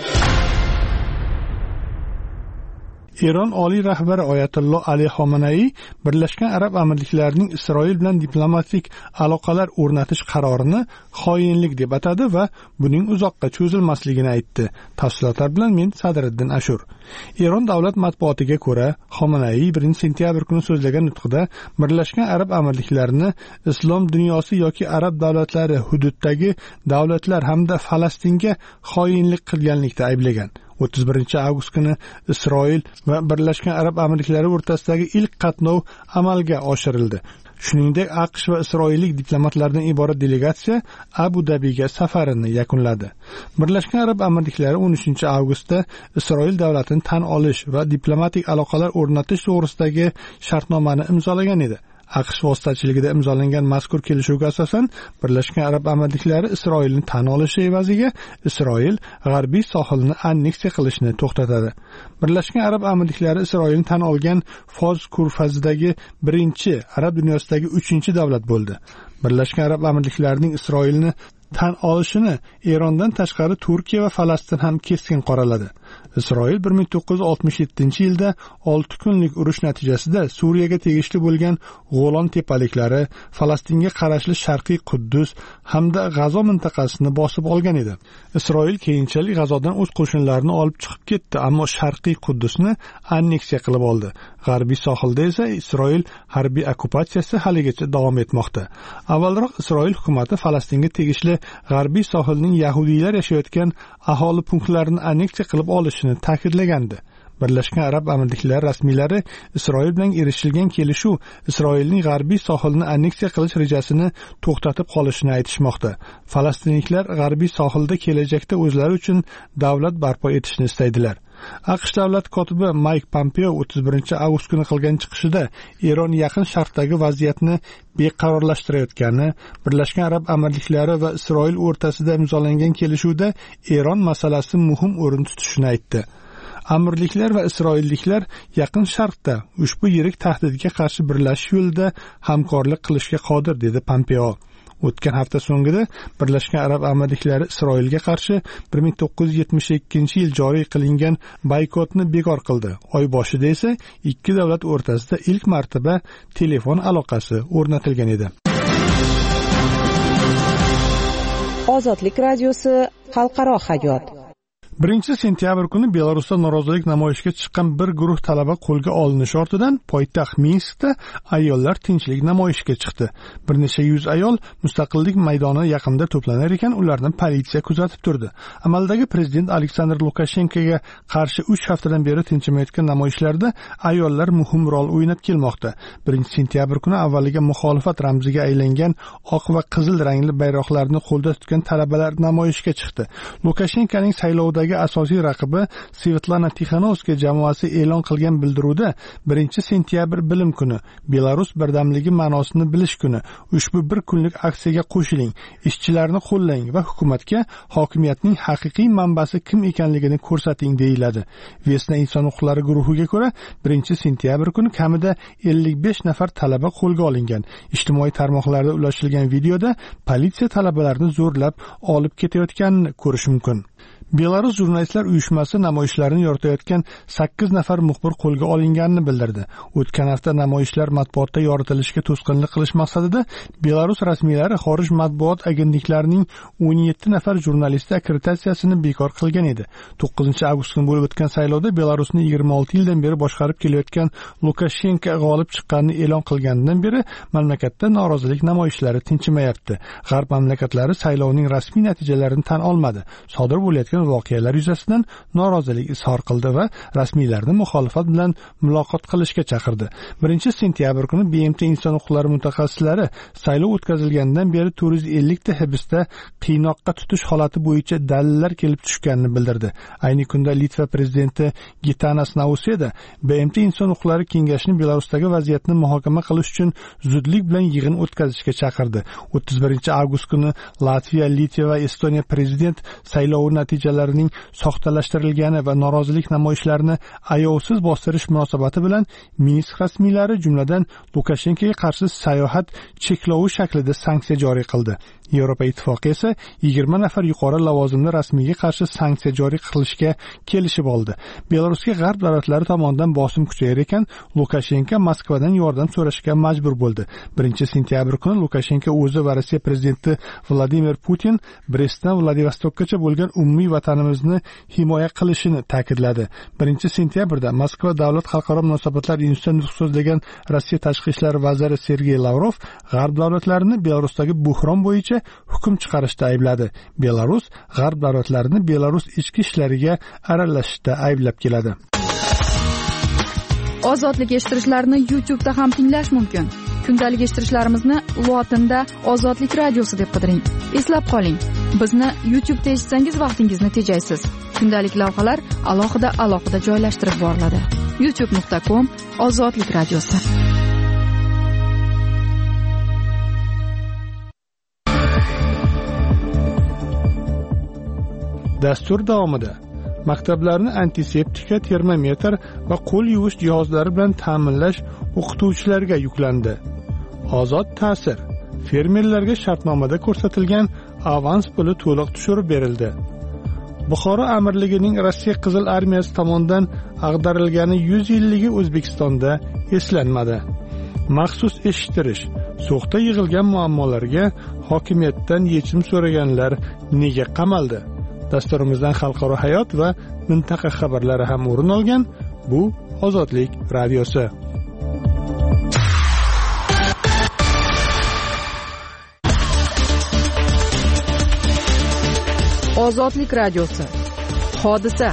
Speaker 1: Eron oliy rahbari Oyatullo Ali Xomenei Birlashgan Arab Amirliklarining Isroil bilan diplomatik aloqalar o'rnatish qarorini xoinlik deb atadi va buning uzoqqa cho'zilmasligini aytdi. Tafsilotlar bilan men Sadriddin Ashur. Eron davlat matbuotiga ko'ra, Xomenei birinchi sentyabr kuni so'zlagan nutqida Birlashgan Arab Amirliklarini islom dunyosi yoki arab davlatlari hududdagi davlatlar hamda Falastinga xoinlik qilganlikda ayblagan. o'ttiz birinchi avgust kuni Isroil va Birlashgan Arab Amirliklari o'rtasidagi ilk qatnov amalga oshirildi. Shuningdek, AQSh va isroillik diplomatlardan iborat delegatsiya Abu Dabiga safarini yakunladi. Birlashgan Arab Amirliklari o'n uchinchi avgustda Isroil davlatini tan olish va diplomatik aloqalar o'rnatish to'g'risidagi shartnomani imzolagan edi. AQSh vositachiligida imzolangan mazkur kelishuvga asosan Birlashgan Arab Amirliklari Isroilni tan olishi evaziga Isroil g'arbiy sohilni anneksiya qilishni to'xtatadi. Birlashgan Arab Amirliklari Isroilni tan olgan Foz ko'rfazidagi birinchi, arab dunyosidagi uchinchi davlat bo'ldi. Birlashgan Arab Amirliklarining Isroilni tan olishini Erondan tashqari Turkiya va Falastin ham keskin qoraladi. Isroil bir ming to'qqiz yuz oltmish yettinchi yilda olti kunlik urush natijasida Suriyaga tegishli bo'lgan Golan tepaliklari, Falastinga qarashli Sharqiy Quddus hamda G'azo mintaqasini bosib olgan edi. Isroil keyinchalik G'azodan o'z qo'shinlarini olib chiqib ketdi, ammo Sharqiy Quddusni anneksiya qilib oldi. G'arbiy sohilda esa Isroil harbiy okkupatsiyasi haligacha davom etmoqda. Avvalroq Isroil hukumatı Falastinga tegishli g'arbiy sohilning yahudiylar yashayotgan aholi punktlarini anneksiya qilib olishini ta'kidlagandi. Birlashgan Arab Amirliklari rasmiylari Isroil bilan erishilgan kelishuv Isroilning g'arbiy sohilni anneksiya qilish rejasini to'xtatib qolishini aytishmoqda. Falastinliklar g'arbiy sohilda kelajakda o'zlari uchun davlat barpo etishni istaydilar. AQSh davlat kotibi Mike Pompeo o'ttiz birinchi avgust kuni qilgan chiqishida Eron yaqin sharqdagi vaziyatni beqarorlashtirayotgani, Birlashgan Arab Amirliklari va Isroil o'rtasida imzolangan kelishuvda Eron masalasi muhim o'rin tutishini aytdi. Amirliklar va isroilliklar yaqin sharqda ushbu yirik tahdidga qarshi birlashish yo'lida hamkorlik qilishga qodir, dedi Pompeo. O'tgan hafta so'ngida Birlashgan Arab Amirliklari Isroilga qarshi bir ming to'qqiz yuz yetmish ikkinchi yil joriy qilingan boykotni bekor qildi. Oy boshida esa ikki davlat o'rtasida ilk marotaba telefon aloqasi o'rnatilgan edi.
Speaker 11: Ozodlik radiosi xalqaro hayot.
Speaker 1: birinchi sentyabr kuni Belarusda norozilik namoyishiga chiqqan bir guruh talaba qo'lga olinishi ortidan poytaxt Minskda ayollar tinchlik namoyishiga chiqdi. Bir necha yuz ayol Mustaqillik maydoni yaqinida to'planar ekan, ularni politsiya kuzatib turdi. Amaldagi prezident Aleksandr Lukashenkoga qarshi uch haftadan beri tinchimayotgan namoyishlarda ayollar muhim rol o'ynab kelmoqda. birinchi sentyabr kuni avvaliga muxolifat ramziga aylangan oq va qizil rangli bayroqlarni qo'lda tutgan talabalar namoyishga chiqdi. Lukashenkoning saylovdagi asosiy raqibi Svetlana Tixanovskaya jamoasi e'lon qilgan bildiruvda birinchi sentyabr bilim kuni, Belarus birdamligi ma'nosini bilish kuni, ushbu bir kunlik aksiyaga qo'shiling, ishchilarni qo'llang va hukumatga hokimiyatning haqiqiy manbasi kim ekanligini ko'rsating deyiladi. Vesna inson huquqlari guruhiga ko'ra birinchi sentyabr kuni kamida ellik besh nafar talaba qo'lga olingan. Ijtimoiy tarmoqlarda ulashilgan videoda politsiya talabalarni zo'rlab olib ketayotganini ko'rish mumkin. Belarus jurnalistlar uyushmasi namoyishlarni yoritayotgan sakkiz nafar muxbir qo'lga olinganini bildirdi. O'tgan hafta namoyishlar matbuotda yoritilishiga to'sqinlik qilish maqsadida Belarus rasmiylari xorij matbuot agentliklarining o'n yetti nafar jurnalisti akkreditatsiyasini bekor qilgan edi. to'qqizinchi avgust kuni bo'lib o'tgan saylovda Belarusni yigirma olti yildan beri boshqarib kelayotgan Lukashenko g'olib chiqqanini e'lon qilgandan beri mamlakatda norozilik namoyishlari tinchimayapti. G'arb mamlakatlari saylovning rasmiy natijalarini tan olmadi. Sodir bo'layotgan voqealar yuzasidan norozilik izhor qildi va rasmiylarni muxolifat bilan muloqot qilishga chaqirdi. birinchi sentyabr kuni B M T inson huquqlari mutaxassislari saylov o'tkazilgandan beri to'rt yuz ellik ta hibsda qiynoqqa tutish holati bo'yicha dalillar kelib tushganini bildirdi. Ayni kunda Litva prezidenti Gitanas Nauseda B M T inson huquqlari kengashini Belarusdagi vaziyatni muhokama qilish uchun zudlik bilan yig'in o'tkazishga chaqirdi. o'ttiz birinchi avgust kuni Latviya, Litva va Estoniya prezident saylovi natijalarining soxtalashtirilgani va norozilik namoyishlarini ayovsiz bostirish munosabati bilan Minsk rasmiylari jumladan Lukashenkoga qarshi sayohat cheklovi shaklida sanksiya joriy qildi. Yevropa ittifoqi esa yigirma nafar yuqori lavozimli rasmiyga qarshi sanksiya joriy qilishga kelishib oldi. Belarusga g'arb davlatlari tomonidan bosim kuchayar ekan, Lukashenko Moskvadan yordam so'rashga majbur bo'ldi. birinchi sentyabr kuni Lukashenko o'zi va Rossiya prezidenti Vladimir Putin Brestdan Vladivostokgacha bo'lgan umumiy vatanimizni himoya qilishini ta'kidladi. birinchi sentyabrda Moskva davlat xalqaro munosabatlar institutida nutq so'zlagan Rossiya tashqi ishlar vaziri Sergey Lavrov g'arb davlatlarini Belarusdagi buhron bo'yicha hukm chiqarishda aybladi. Belarus g'arb davlatlarini Belarus ichki ishlariga aralashishda ayblab keladi.
Speaker 6: Ozodlik eshittirishlarni YouTube da ham tinglash mumkin. Kundalik eshittirishlarimizni lotinda Ozodlik radiosi deb qidiring. Eslab qoling, bizni YouTube da eshitsangiz vaqtingizni tejaysiz. Kundalik lavhalar alohida alohida joylashtirib boriladi. youtube nuqta com Ozodlik radiosi.
Speaker 1: Dastur davomida maktablarni antiseptika, termometr va qo'l yuvish jihozlari bilan ta'minlash o'qituvchilarga yuklandi. Ozod ta'sir. Fermerlarga shartnomada ko'rsatilgan avans puli to'liq tushirib berildi. Buxoro amirligining Rossiya Qizil armiyasi tomonidan ag'darilgani yuz yilligi O'zbekistonda eslanmadi. Maxsus eshittirish. So'xda yig'ilgan muammolarga hokimiyatdan yechim so'raganlar nega qamaldi? Dasturimizdan xalqaro hayot va mintaqa xabarlari ham o'rin olgan. Bu Ozodlik radiosi.
Speaker 11: Ozodlik radiosi. Hodisa.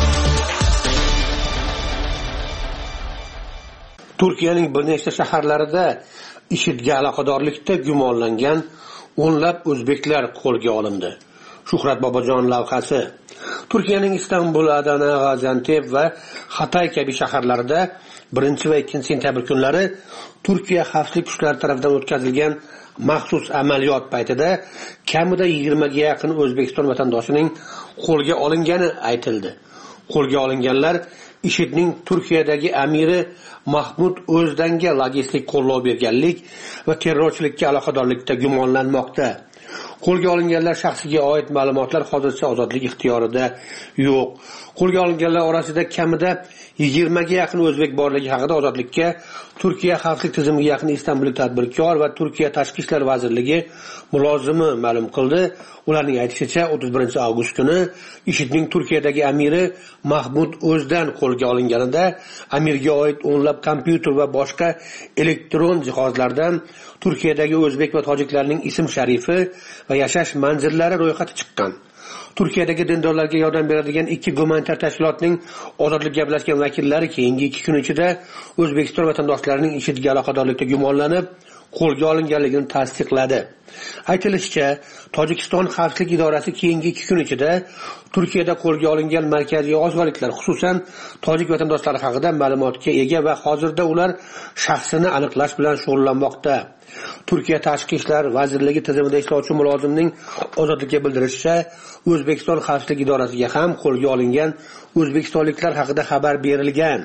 Speaker 12: Turkiyaning bir nechta shaharlarida IShIDga aloqadorlikda gumonlangan o'nlab o'zbeklar qo'lga olindi. Shuhrat Bobojon lavhasi. Turkiyaning Istanbul, Adana, Gaziantep va Hatay kabi shaharlarida birinchi va ikkinchi sentyabr kunlari Turkiya xavfsizlik kuchlari tomonidan o'tkazilgan maxsus amaliyot paytida kamida yigirmaga yaqin O'zbekiston vatandoshining qo'lga olingani aytildi. Qo'lga olinganlar IShIDning Turkiyadagi amiri Mahmud O'zdanga logistik qo'llov berganlik va terrorchilikka aloqadorlikda gumonlanmoqda. Qo'lga olinganlar shaxsiga oid ma'lumotlar hozircha ozodlik ixtiyorida yo'q. Qo'lga olinganlar orasida kamida yigirmaga yaqin o'zbek borligi haqida ozodlikka Turkiya xavfsizlik tizimiga yaqin istanbullik tadbirkor va Turkiya tashqi ishlar vazirligi mulozimi ma'lum qildi. Ularning aytishicha o'ttiz birinchi avgust kuni IShIDning Turkiyadagi amiri Mahmud O'zdan qo'lga olinganida amirga oid o'nlab kompyuter va boshqa elektron jihozlardan Turkiyadagi o'zbek va tojiklarning ism sharifi va yashash manzillari ro'yxati chiqqan. Turkiyadagi dindorlarga yordam beradigan ikki gumanitar tashkilotning ozodlik gaplashgan vakillari keyingi ikki kun ichida O'zbekiston vatandoshlarining IShIDga aloqadorlikda gumonlanib qo'lga olinganligini tasdiqladi. Aytilishicha, Tojikiston xavfsizlik idorasi keyingi ikki kun ichida Turkiyada qo'lga olingan markaziy osiyoliklar, xususan tojik vatandoshlari haqida ma'lumotga ega va hozirda ular shaxsini aniqlash bilan shug'ullanmoqda. Turkiya tashqi ishlar vazirligi tizimida ishlovchi mulozimning ozodlikka bildirishicha, O'zbekiston xavfsizlik idorasiga ham qo'lga olingan o'zbekistonliklar haqida xabar berilgan.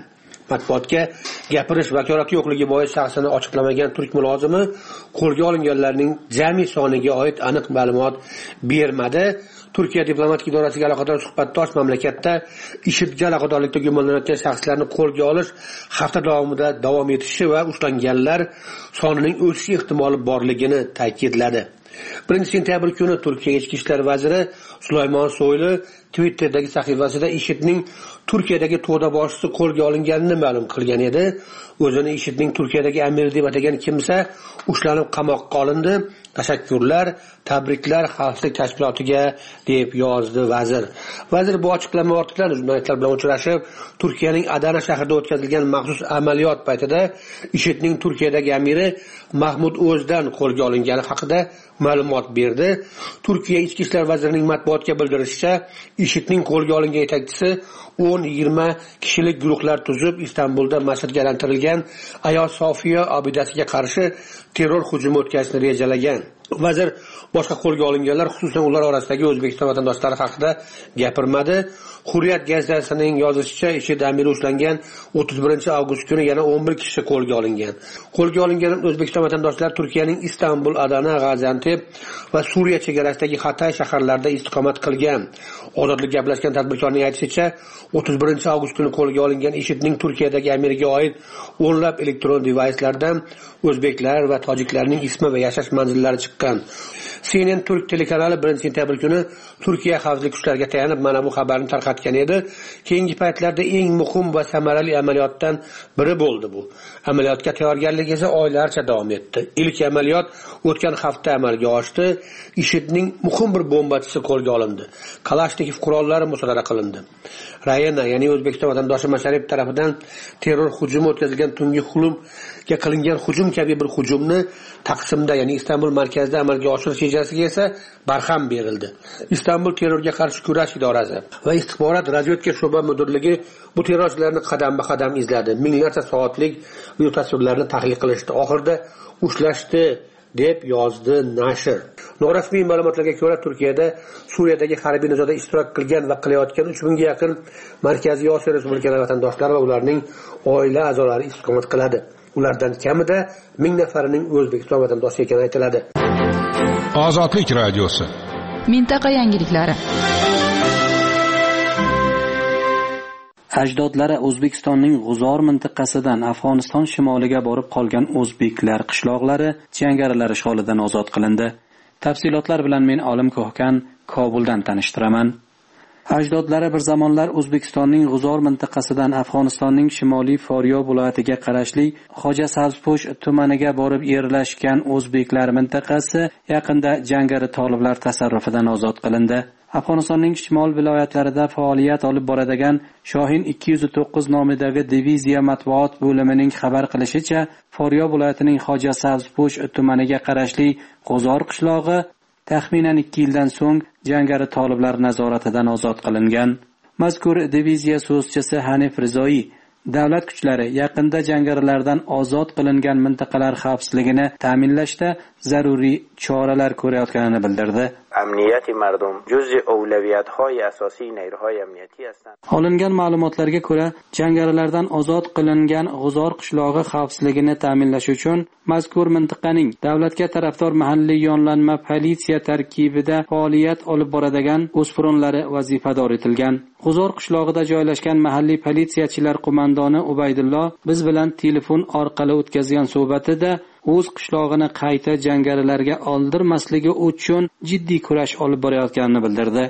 Speaker 12: Matbuotga gapirish vakolati yo'qligi bois shaxsini ochiqlamagan turk mulozimi qo'lga olinganlarning jami soniga oid aniq ma'lumot bermadi. Turkiya diplomatik idorasiga aloqador suhbatdosh mamlakatda IShIDga aloqadorlikda gumonlanayotgan shaxslarni qo'lga olish hafta davomida davom etishi va ushlanganlar sonining o'sishi ehtimoli borligini ta'kidladi. birinchi sentyabr kuni Turkiya ichki ishlar vaziri Sulaymon Soylu Twitter'dagi sahifasida IShIDning Turkiyadagi to'da boshchisi qo'lga olinganini ma'lum qilgan edi. O'zini IShIDning Turkiyadagi amiri deb atagan kimsa ushlanib qamoqqa olindi. Tashakkurlar, tabriklar xavfsizlik tashkilotiga deb yozdi vazir. Vazir bu ochiqlama ortidan jurnalistlar bilan uchrashib, Turkiyaning Adana shahrida o'tkazilgan maxsus amaliyot paytida IShIDning Turkiyadagi amiri Mahmud O'zdan qo'lga olingani haqida ma'lumot berdi. Turkiya ichki ishlar vazirining matbuotga bildirishicha, IShIDning qo'lga olingan yetakchisi o'n yigirma kishilik guruhlar tuzib Istanbulda masjidga aylantirilgan Ayo Sofiya obidasiga qarshi terror hujumi o'tkazishni rejalagan. Vazir boshqa qo'lga olinganlar, xususan ular orasidagi O'zbekiston vatandoshlari haqida gapirmadi. Hurriyat gazetasining yozishicha, IShID amiri ushlangan o'ttiz birinchi avgust kuni yana o'n bir kishi qo'lga olingan. Qo'lga olingan O'zbekiston vatandoshlari Turkiyaning Istanbul, Adana, Gaziantep va Suriya chegarasidagi Hatay shaharlarida istiqomat qilgan. Ozodlik gaplashgan tadbirkorning aytishicha, o'ttiz birinchi avgust kuni qo'lga olingan IShIDning Turkiyadagi amiriga oid o'nlab elektron devicelardan o'zbeklar va tojiklarning ismi va yashash manzillari chiqqan. C N N Turk telekanali birinchi sentyabr kuni Turkiya xavfsizlik kuchlariga tayanib mana bu xabarni tarqatgan edi. Keyingi paytlarda eng muhim va samarali amaliyotdan biri bo'ldi bu. Amaliyotga tayyorgarlik esa oylarcha davom etdi. Ilk amaliyot o'tgan hafta amalga oshdi. IShIDning muhim bir bombachisi qo'lga olindi. Kalashnikov qurollari musodara qilindi. Rayana, ya'ni O'zbekiston vatandoshi Masharip tomonidan terror hujumi o'tkazilgan tungi Xulumga qilingan hujum kabi bir hujumni Taqsimda, ya'ni Istanbul markazida amalga oshirish rejasiga esa barham berildi. Istanbul terrorga qarshi kurash idorasi va istixborot razvedka sho'ba mudirligi bu terrorchilarni qadam-ba-qadam izladi. Minglarcha soatlik video tasvirlarni tahlil qilishdi. Oxirida ushlashdi deb yozdi nashr. Norasmiy ma'lumotlarga ko'ra, Turkiyada Suriyadagi harbiy nizoda ishtirok qilgan va qilayotgan uch mingga yaqin Markaziy Osiyo respublikalari vatandoshlari va ularning oila a'zolari istiqomat qiladi. Ulardan kamida ming nafarining O'zbekiston vatandoshi ekani aytiladi.
Speaker 8: Ozodlik radiosi.
Speaker 11: Mintaqa yangiliklari.
Speaker 13: Ajdodlari O'zbekistonning G'uzor mintaqasidan Afg'oniston shimoliga borib qolgan o'zbeklar qishloqlari jangarilar ishg'olidan ozod qilindi. Tafsilotlar bilan men Olim Ko'hkan Kobuldan tanishtiraman. Ajdodlari bir zamonlar O'zbekistonning G'uzor mintaqasidan Afg'onistonning shimoliy Foryob viloyatiga qarashli Xo'ja Sabzpo'sh tumaniga borib yerlashgan o'zbeklar mintaqasi yaqinda jangari toliblar tasarrufidan ozod qilindi. Afg'onistonning shimol viloyatlarida faoliyat olib boradigan Shohin ikki yuz to'qqiz nomidagi diviziya matbuot bo'limining xabar qilishicha, Foryob viloyatining Xo'ja Sabzpo'sh tumaniga qarashli G'uzor qishlog'i taxminan ikki yildan so'ng jangari toliblar nazoratidan ozod qilingan. Mazkur diviziya so'zchisi Hanif Rizoyi davlat kuchlari yaqinda jangarilardan ozod qilingan mintaqalar xavfsizligini ta'minlashda zaruriy choralar ko'rayotganini bildirdi.
Speaker 14: امنیت مردم جزء اولویت‌های اساسی نیروهای امنیتی هستند.
Speaker 13: Olingan ma'lumotlarga ko'ra, jangarilardan ozod qilingan G'uzor qishlog'i xavfsizligini ta'minlash uchun mazkur mintaqaning davlatga tarafdor mahalliy yonlanma politsiya tarkibida faoliyat olib boradigan o'spirinlari vazifador etilgan. G'uzor qishlog'ida joylashgan mahalliy politsiyachilar qo'mondoni Ubaydullo biz bilan telefon orqali o'tkazgan suhbatida o'z qishlog'ini qayta jangarilarga oldirmasligi uchun jiddiy kurash olib borayotganini bildirdi.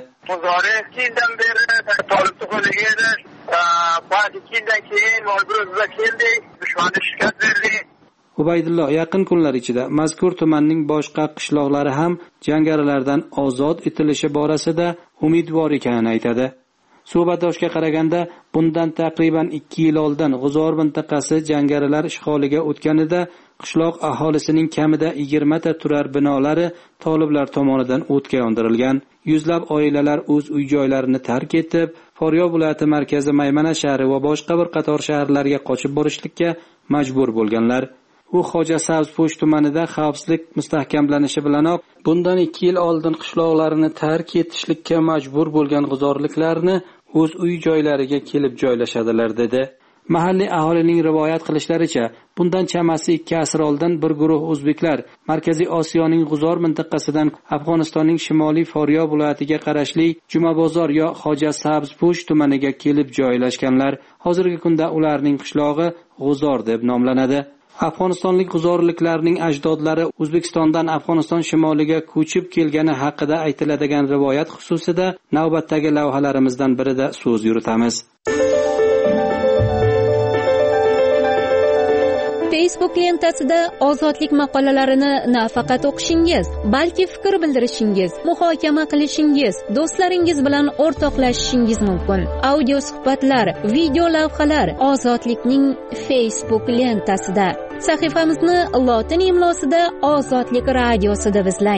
Speaker 13: Ubaydullo yaqin kunlar ichida mazkur tumanning boshqa qishloqlari ham jangarilardan ozod etilishi borasida umidvor ekanini aytadi. Suhbatdoshga qaraganda, bundan taqriban ikki yil oldin G'uzor mintaqasi jangarilar ishg'oliga o'tganida qishloq aholisining kamida yigirma ta turar binolari toliblar tomonidan o'tga yondirilgan. Yuzlab oilalar o'z uy-joylarini tark etib, Foryob viloyati markazi Maymana shahri va boshqa bir qator shaharlarga qochib borishlikka majbur bo'lganlar. U Xo'ja Sabzpo'sh tumanida xavfsizlik mustahkamlanishi bilanoq bundan ikki yil oldin qishloqlarini tark etishlikka majbur bo'lgan g'uzorliklarni o'z uy-joylariga kelib joylashadilar dedi. Mahalliy aholining rivoyat qilishlaricha, bundan chamasi ikki asr oldin bir guruh o'zbeklar Markaziy Osiyoning G'uzor mintaqasidan Afg'onistonning shimoliy Foryob viloyatiga qarashli Jumabozor yo Xoja Sabzpush tumaniga kelib joylashganlar. Hozirgi kunda ularning qishlog'i G'uzor deb nomlanadi. Afg'onistonlik g'uzorliklarning ajdodlari O'zbekistondan Afg'oniston shimoliga ko'chib kelgani haqida aytiladigan rivoyat xususida navbatdagi lavhalarimizdan birida so'z yuritamiz.
Speaker 4: Facebook lentasida ozodlik maqolalarini nafaqat o'qishingiz, balki fikr bildirishingiz, muhokama qilishingiz, do'stlaringiz bilan o'rtoqlashishingiz mumkin. Audio suhbatlar, video lavhalar Ozodlikning Facebook lentasida. Sahifamizni lotin imlosida Ozodlik radiosida izlang.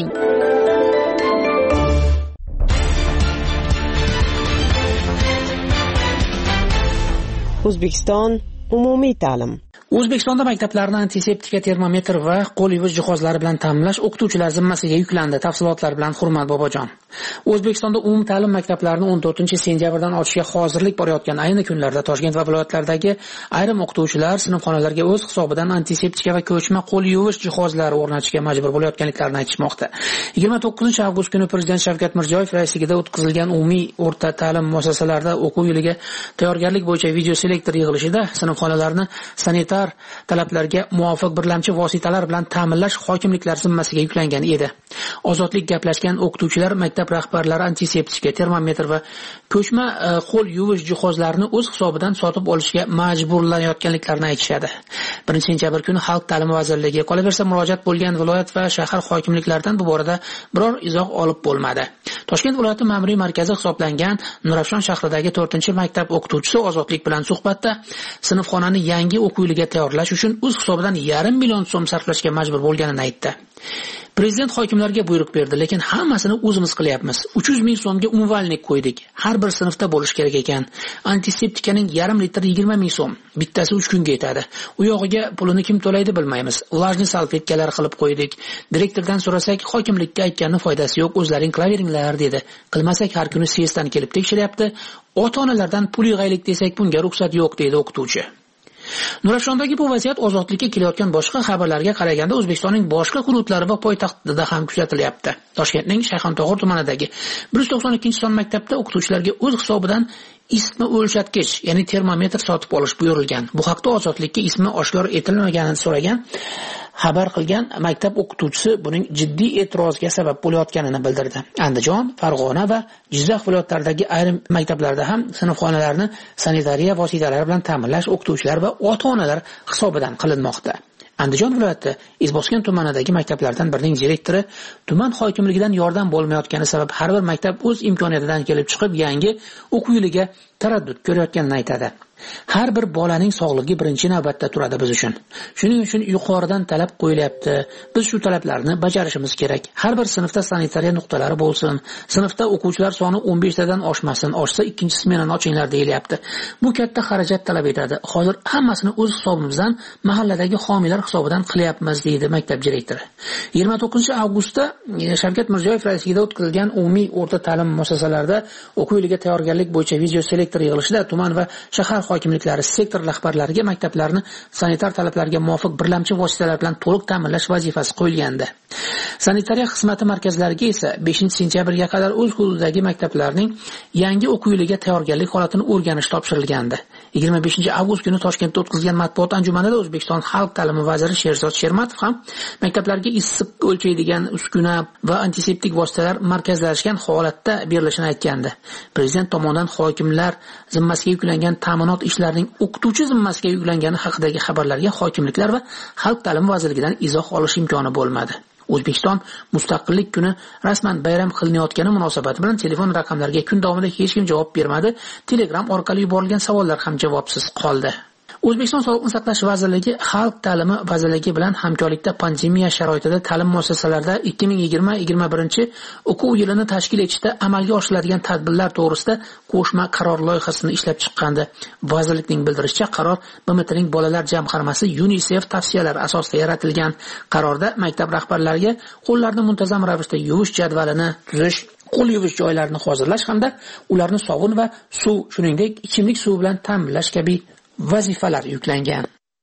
Speaker 15: O'zbekiston umumiy ta'lim.
Speaker 5: O'zbekistonda maktablarni antiseptika, termometr va qo'l yuvish jihozlari bilan ta'minlash o'qituvchilar zimmasiga yuklandi. Tafsilotlar bilan Hurmat Bobojon. O'zbekistonda umum ta'lim maktablarini o'n to'rtinchi sentyabrdan ochishga hozirlik borayotgan ayni kunlarda Toshkent va viloyatlardagi ayrim o'qituvchilar sinfxonalarga o'z hisobidan antiseptika va ko'chma qo'l yuvish jihozlari o'rnatishga majbur bo'layotganliklarini aytishmoqda. yigirma to'qqizinchi avgust kuni Prezident Shavkat Mirziyoyev raisligida o'tkazilgan umumiy o'rta ta'lim muassasalarida o'quv yiliga tayyorgarlik bo'yicha video selektor yig'ilishida sinfxonalarni sanitar talablarga muvofiq birlamchi vositalar bilan ta'minlash hokimliklar zimmasiga yuklangan edi. Ozodlik gaplashgan o'qituvchilar maktab rahbarlari antiseptika, termometr va ko'chma qo'l yuvish jihozlarini o'z hisobidan sotib olishga majburlanayotganliklarini aytishadi. birinchi sentyabr kuni Xalq ta'limi vazirligi, qolaversa murojaat bo'lgan viloyat va shahar hokimliklaridan bu borada biror izoh olib bo'lmadi. Toshkent viloyati ma'muriy markazi hisoblangan Nurafshon shahridagi to'rtinchi maktab o'qituvchisi Ozodlik bilan suhbatda sinfxonani yangi o'quv yiliga tayyorlash uchun o'z hisobidan yarim million so'm sarflashga majbur bo'lganini aytdi. Prezident hokimlarga buyruq berdi, lekin hammasini o'zimiz qilyapmiz. uch yuz ming so'mga umvalnik qo'ydik. Har bir sinfda bo'lish kerak ekan. Antiseptikaning yarim litr yigirma ming so'm. Bittasi uch kunga yetadi. U yog'iga pulini kim to'laydi bilmaymiz. Vlajniy salfetkalar qilib qo'ydik. Direktordan so'rasak, hokimlikka aytganning foydasi yo'q, o'zlaring qilaveringlar dedi. Qilmasak har kuni siyasdan kelib tekshiryapti. Ota-onalardan pul yig'aylik desak, bunga ruxsat yo'q dedi o'qituvchi. Nurafshondagi bu vaziyat Ozodlikka kelayotgan boshqa xabarlarga qaraganda O'zbekistonning boshqa hududlari va poytaxtida ham kuzatilyapti. Toshkentning Shayxontohur tumanidagi bir yuz to'qson ikkinchi son maktabda o'qituvchilarga o'z hisobidan ismi o'lchatgich, ya'ni termometr sotib olish buyurilgan. Bu haqda Ozodlikka ismi oshkor etilmaganini so'ragan xabar qilgan maktab o'qituvchisi buning jiddiy e'tirozga sabab bo'layotganini bildirdi. Andijon, Farg'ona va Jizzax viloyatlaridagi ayrim maktablarda ham sinfxonalarni sanitariya vositalari bilan ta'minlash o'qituvchilar va ota-onalar hisobidan qilinmoqda. Andijon viloyati Izboskan tumanidagi maktablardan birining direktori tuman hokimligidan yordam bo'lmayotgani sabab har bir maktab o'z imkoniyatidan kelib chiqib yangi o'quv yiliga taraddud ko'rayotganini aytadi. Har bir bolaning sog'ligi birinchi navbatda turadi biz uchun. Shuning uchun yuqoridan talab qo'yilyapti. Biz shu talablarni bajarishimiz kerak. Har bir sinfda sanitariya nuqtalari bo'lsin. Sinfda o'quvchilar soni o'n besh tadan oshmasin. Oshsa ikkinchi smenani ochinglar deyilyapti. Bu katta xarajat talab etadi. Hozir hammasini o'z hisobimizdan, mahalladagi homiylar hisobidan qilyapmiz deydi maktab direktori. yigirma to'qqizinchi avgustda Shavkat Mirziyoyev raisligida o'tkazilgan umumiy o'rta ta'lim muassasalarida o'quv yiliga tayyorgarlik bo'yicha video selektor yig'ilishida tuman va shahar hokimliklari sektor rahbarlariga maktablarni sanitar talablarga muvofiq birlamchi vositalar bilan to'liq ta'minlash vazifasi qo'yilgandi. Sanitariya xizmati markazlariga esa beshinchi sentyabrga qadar o'z hududidagi maktablarning yangi o'quv yiliga tayyorgarlik holatini o'rganish topshirilgandi. yigirma beshinchi avgust kuni Toshkentda o'tkazilgan matbuot anjumanida O'zbekiston Xalq ta'limi vaziri Sherzod Shermatov ham maktablarga issiq o'lchaydigan uskuna va antiseptik vositalar markazlashgan holatda berilishini aytgandi. Prezident tomonidan hokimlar zimmasiga yuklangan ta'minot ishlarining o'qituvchi zimmasiga yuklangani haqidagi xabarlarga hokimliklar va Xalq ta'limi vazirligidan izoh olish imkoni bo'lmadi. O'zbekiston Mustaqillik kuni rasman bayram qilinayotgani munosabati bilan telefon raqamlariga kun davomida hech kim javob bermadi. Telegram orqali yuborilgan savollar ham javobsiz qoldi. O'zbekiston Sog'liqni saqlash vazirligi Xalq ta'limi vazirligi bilan hamkorlikda pandemiya sharoitida ta'lim muassasalarida ikki ming yigirma yigirma birinchi o'quv yilini tashkil etishda amalga oshiriladigan tadbirlar to'g'risida qo'shma qaror loyihasini ishlab chiqqandi. Vazirlikning bildirishicha, qaror B M Tning bolalar jamg'armasi UNICEF tavsiyalari asosida yaratilgan. Qarorda maktab rahbarlariga qo'llarni muntazam ravishda yuvish jadvalini tuzish, qo'l yuvish joylarini hozirlash hamda ularni sovun va suv, shuningdek ichimlik suvi bilan ta'minlash kabi vazifalar yuklangan.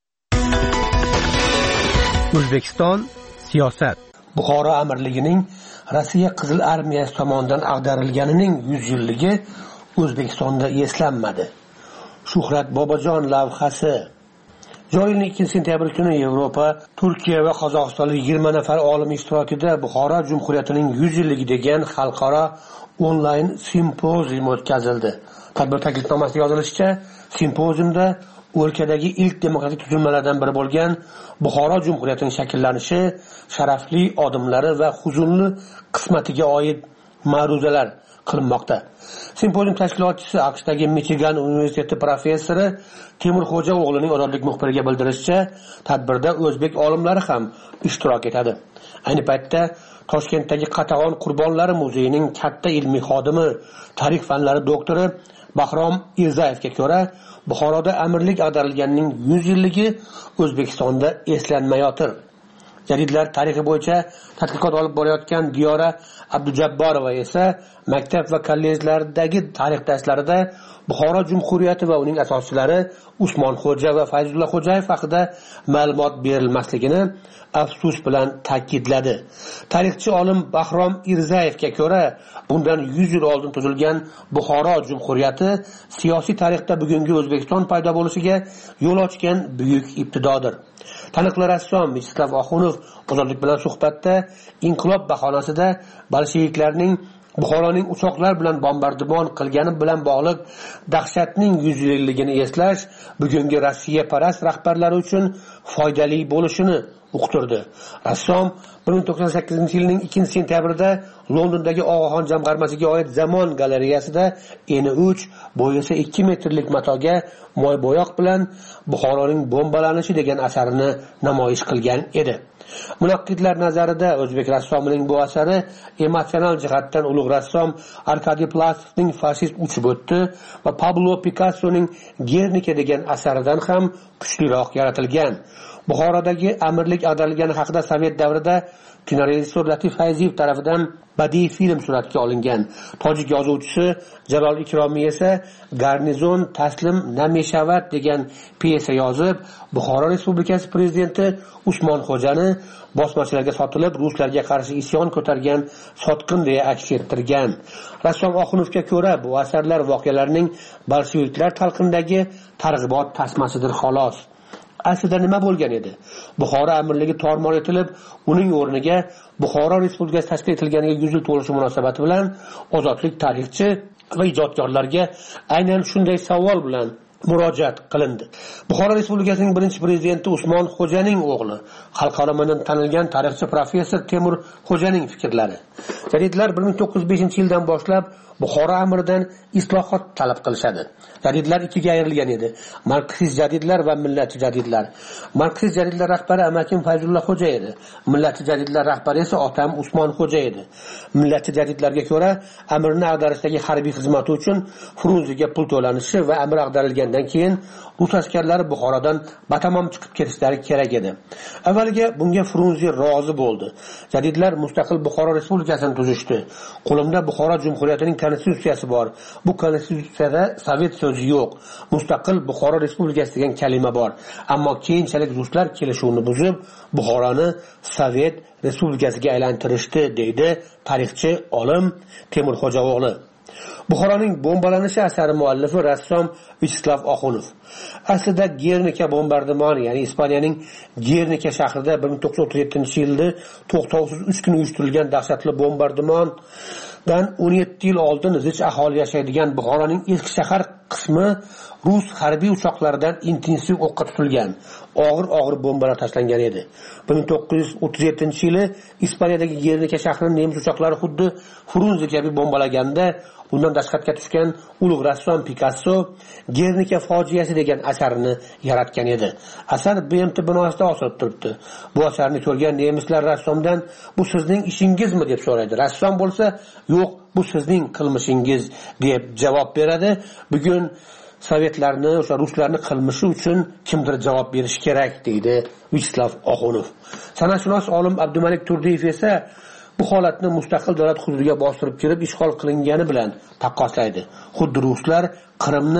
Speaker 16: O'zbekiston siyosat.
Speaker 12: Buxoro amirligining Rossiya Qizil armiyasi tomonidan ag'darilganining yuz yilligi O'zbekistonda eslanmadi. Shuhrat Bobojon lavhasi. Joriy yilning ikkinchi sentyabr kuni Yevropa, Turkiya va Qozog'istonlik yigirma nafar olim ishtirokida Buxoro Jumhuriyatining yuz yilligi degan xalqaro onlayn simpozium o'tkazildi. Tadbir taklifnomasida yozilishicha, simpoziumda o'lkadagi ilk demokratik tuzilmalardan biri bo'lgan Buxoro Jumhuriyatining shakllanishi, sharafli odimlari va huzunli qismatiga oid ma'ruzalar qilinmoqda. Simpozium tashkilotchisi AQShdagi Michigan universiteti professori Temur Xo'ja o'g'lining ozodlik muxbiriga bildirishicha, tadbirda o'zbek olimlari ham ishtirok etadi. Ayni paytda Toshkentdagi Qatag'on qurbonlari muzeyining katta ilmiy xodimi, tarix fanlari doktori Bahrom Irzayevga ko'ra, Buxoroda amirlik ag'darilganining yuz yilligi O'zbekistonda eslanmayotir. Jadidlar tarixi bo'yicha tadqiqot olib borayotgan Diyora Abdujabborova esa maktab va kollejlardagi tarix darslarida Buxoro Jumhuriyati va uning asoschilari Usmon Xo'ja va Fayzulla Xo'jayev haqida ma'lumot berilmasligini afsus bilan ta'kidladi. Tarixchi olim Bahrom Irzayevga ko'ra, bundan yuz yil oldin tuzilgan Buxoro Jumhuriyati siyosiy tarixda bugungi O'zbekiston paydo bo'lishiga yo'l ochgan buyuk ibtidodir. Taniqli rassom Viacheslav Oxunov ozodlik bilan suhbatda inqilob bahonasida bolsheviklarning Buxoroning uchoqlar bilan bombardimon qilgani bilan bog'liq dahshatning yuz yilligini eslash bugungi Rossiya parast rahbarlari uchun foydali bo'lishini uqtirdi. Rassom bir ming to'qson sakkizinchi yilning ikkinchi sentyabrida Londondagi Og'axon jamg'armasiga oid Zamon galereyasida eni uch, bo'yi esa ikki metrlik matoga moybo'yoq bilan Buxoroning bombalanishi degan asarini namoyish qilgan edi. Munaqqidlar nazarida o'zbek rassomining bu asari emotsional jihatdan ulug' rassom Arkadiy Plastovning Fashist uchib o'tdi va Pablo Picassoning Guernica degan asaridan ham kuchliroq yaratilgan. Buxorodagi amirlik ag'darilgani haqida Sovet davrida kinorejissor Latif Fayziyev tomonidan badiiy film suratga olingan. Tojik yozuvchisi Jalol Ikromiy esa Garnizon taslim Nameshavat degan pyesa yozib, Buxoro Respublikasi prezidenti Usmon Xo'jani bosmachilarga sotilib, ruslarga qarshi isyon ko'targan sotqin deya aks ettirgan. Rassom Oxunovga ko'ra, bu asarlar voqealarning bolsheviklar talqindagi targ'ibot tasmasidir xolos. Aslida nima bo'lgan edi? Buxoro amirligi tormor etilib, uning o'rniga Buxoro Respublikasi tashkil etilganiga yuz yil to'lishi munosabati bilan ozodlik tarixchi va ijodkorlarga aynan shunday savol bilan murojaat qilindi. Buxoro Respublikasining birinchi prezidenti Usmon Xo'janing o'g'li, xalqaro tanilgan tarixchi professor Temur Xo'janing fikrlari. Jadidlar bir ming to'qqiz yuz beshinchi yildan boshlab Buxoro amiridan islohot talab qilishadi. Jadidlar ikkiga ayrilgan edi: marksist jadidlar va millatchi jadidlar. Marksist jadidlar rahbari amakim Fayzulla Xo'ja edi. Millatchi jadidlar rahbari esa otam Usmon Xo'ja edi. Millatchi jadidlarga ko'ra, amirni ag'darishdagi harbiy xizmati uchun Frunziga pul to'lanishi va amir ag'darilgandan keyin rus askarlari Buxorodan batamom chiqib ketishlari kerak edi. Avvaliga bunga Frunzi rozi bo'ldi. Jadidlar mustaqil Buxoro Respublikasini tuzishdi. Qo'limda Buxoro Jumhuriyatining konstitutsiyasi bor. Bu konstitutsiyada sovet so'zi yo'q. Mustaqil Buxoro Respublikasi degan kalima bor. Ammo keyinchalik ruslar kelishuvni buzib, Buxoroni sovet respublikasiga aylantirishdi, deydi tarixchi olim Temur Xo'ja o'g'li. Buxoroning bombalanishi asari muallifi rassom Viacheslav Oxunov. Aslida Guernica bombardimoni, ya'ni Ispaniyaning Guernica shahrida bir ming to'qqiz yuz o'ttiz yettinchi yilda to'xtovsiz uch kun uyushtirilgan dahshatli bombardimon dan o'n yetti yil oldin zich aholi yashaydigan Buxoroning eski shahar qismi rus harbiy uchoqlaridan intensiv o'qqa tutilgan. Og'ir-og'ir bombalar tashlangan edi. bir ming to'qqiz yuz o'ttiz yettinchi yili Ispaniyadagi Guernica shahrini nemis uchoqlari xuddi Frunzi kabi bombalaganda, bundan dahshatga tushgan ulug' rassom Picasso Guernica fojiasi degan asarini yaratgan edi. Asar B M T binosida osilib turibdi. Bu asarni ko'rgan nemislar rassomdan "Bu sizning ishingizmi?" deb so'raydi. Rassom bo'lsa, "Yo'q, bu sizning qilmishingiz" deb javob beradi. Bugun sovetlarni, o'sha ruslarni qilmishi uchun kimdir javob berish kerak, deydi Viacheslav Oxunov. San'atshunos olim Abdumalik Turdiyev esa bu holatni mustaqil davlat hududiga bostirib kirib ishg'ol qilingani bilan taqqoslaydi. Xuddi ruslar Qrimni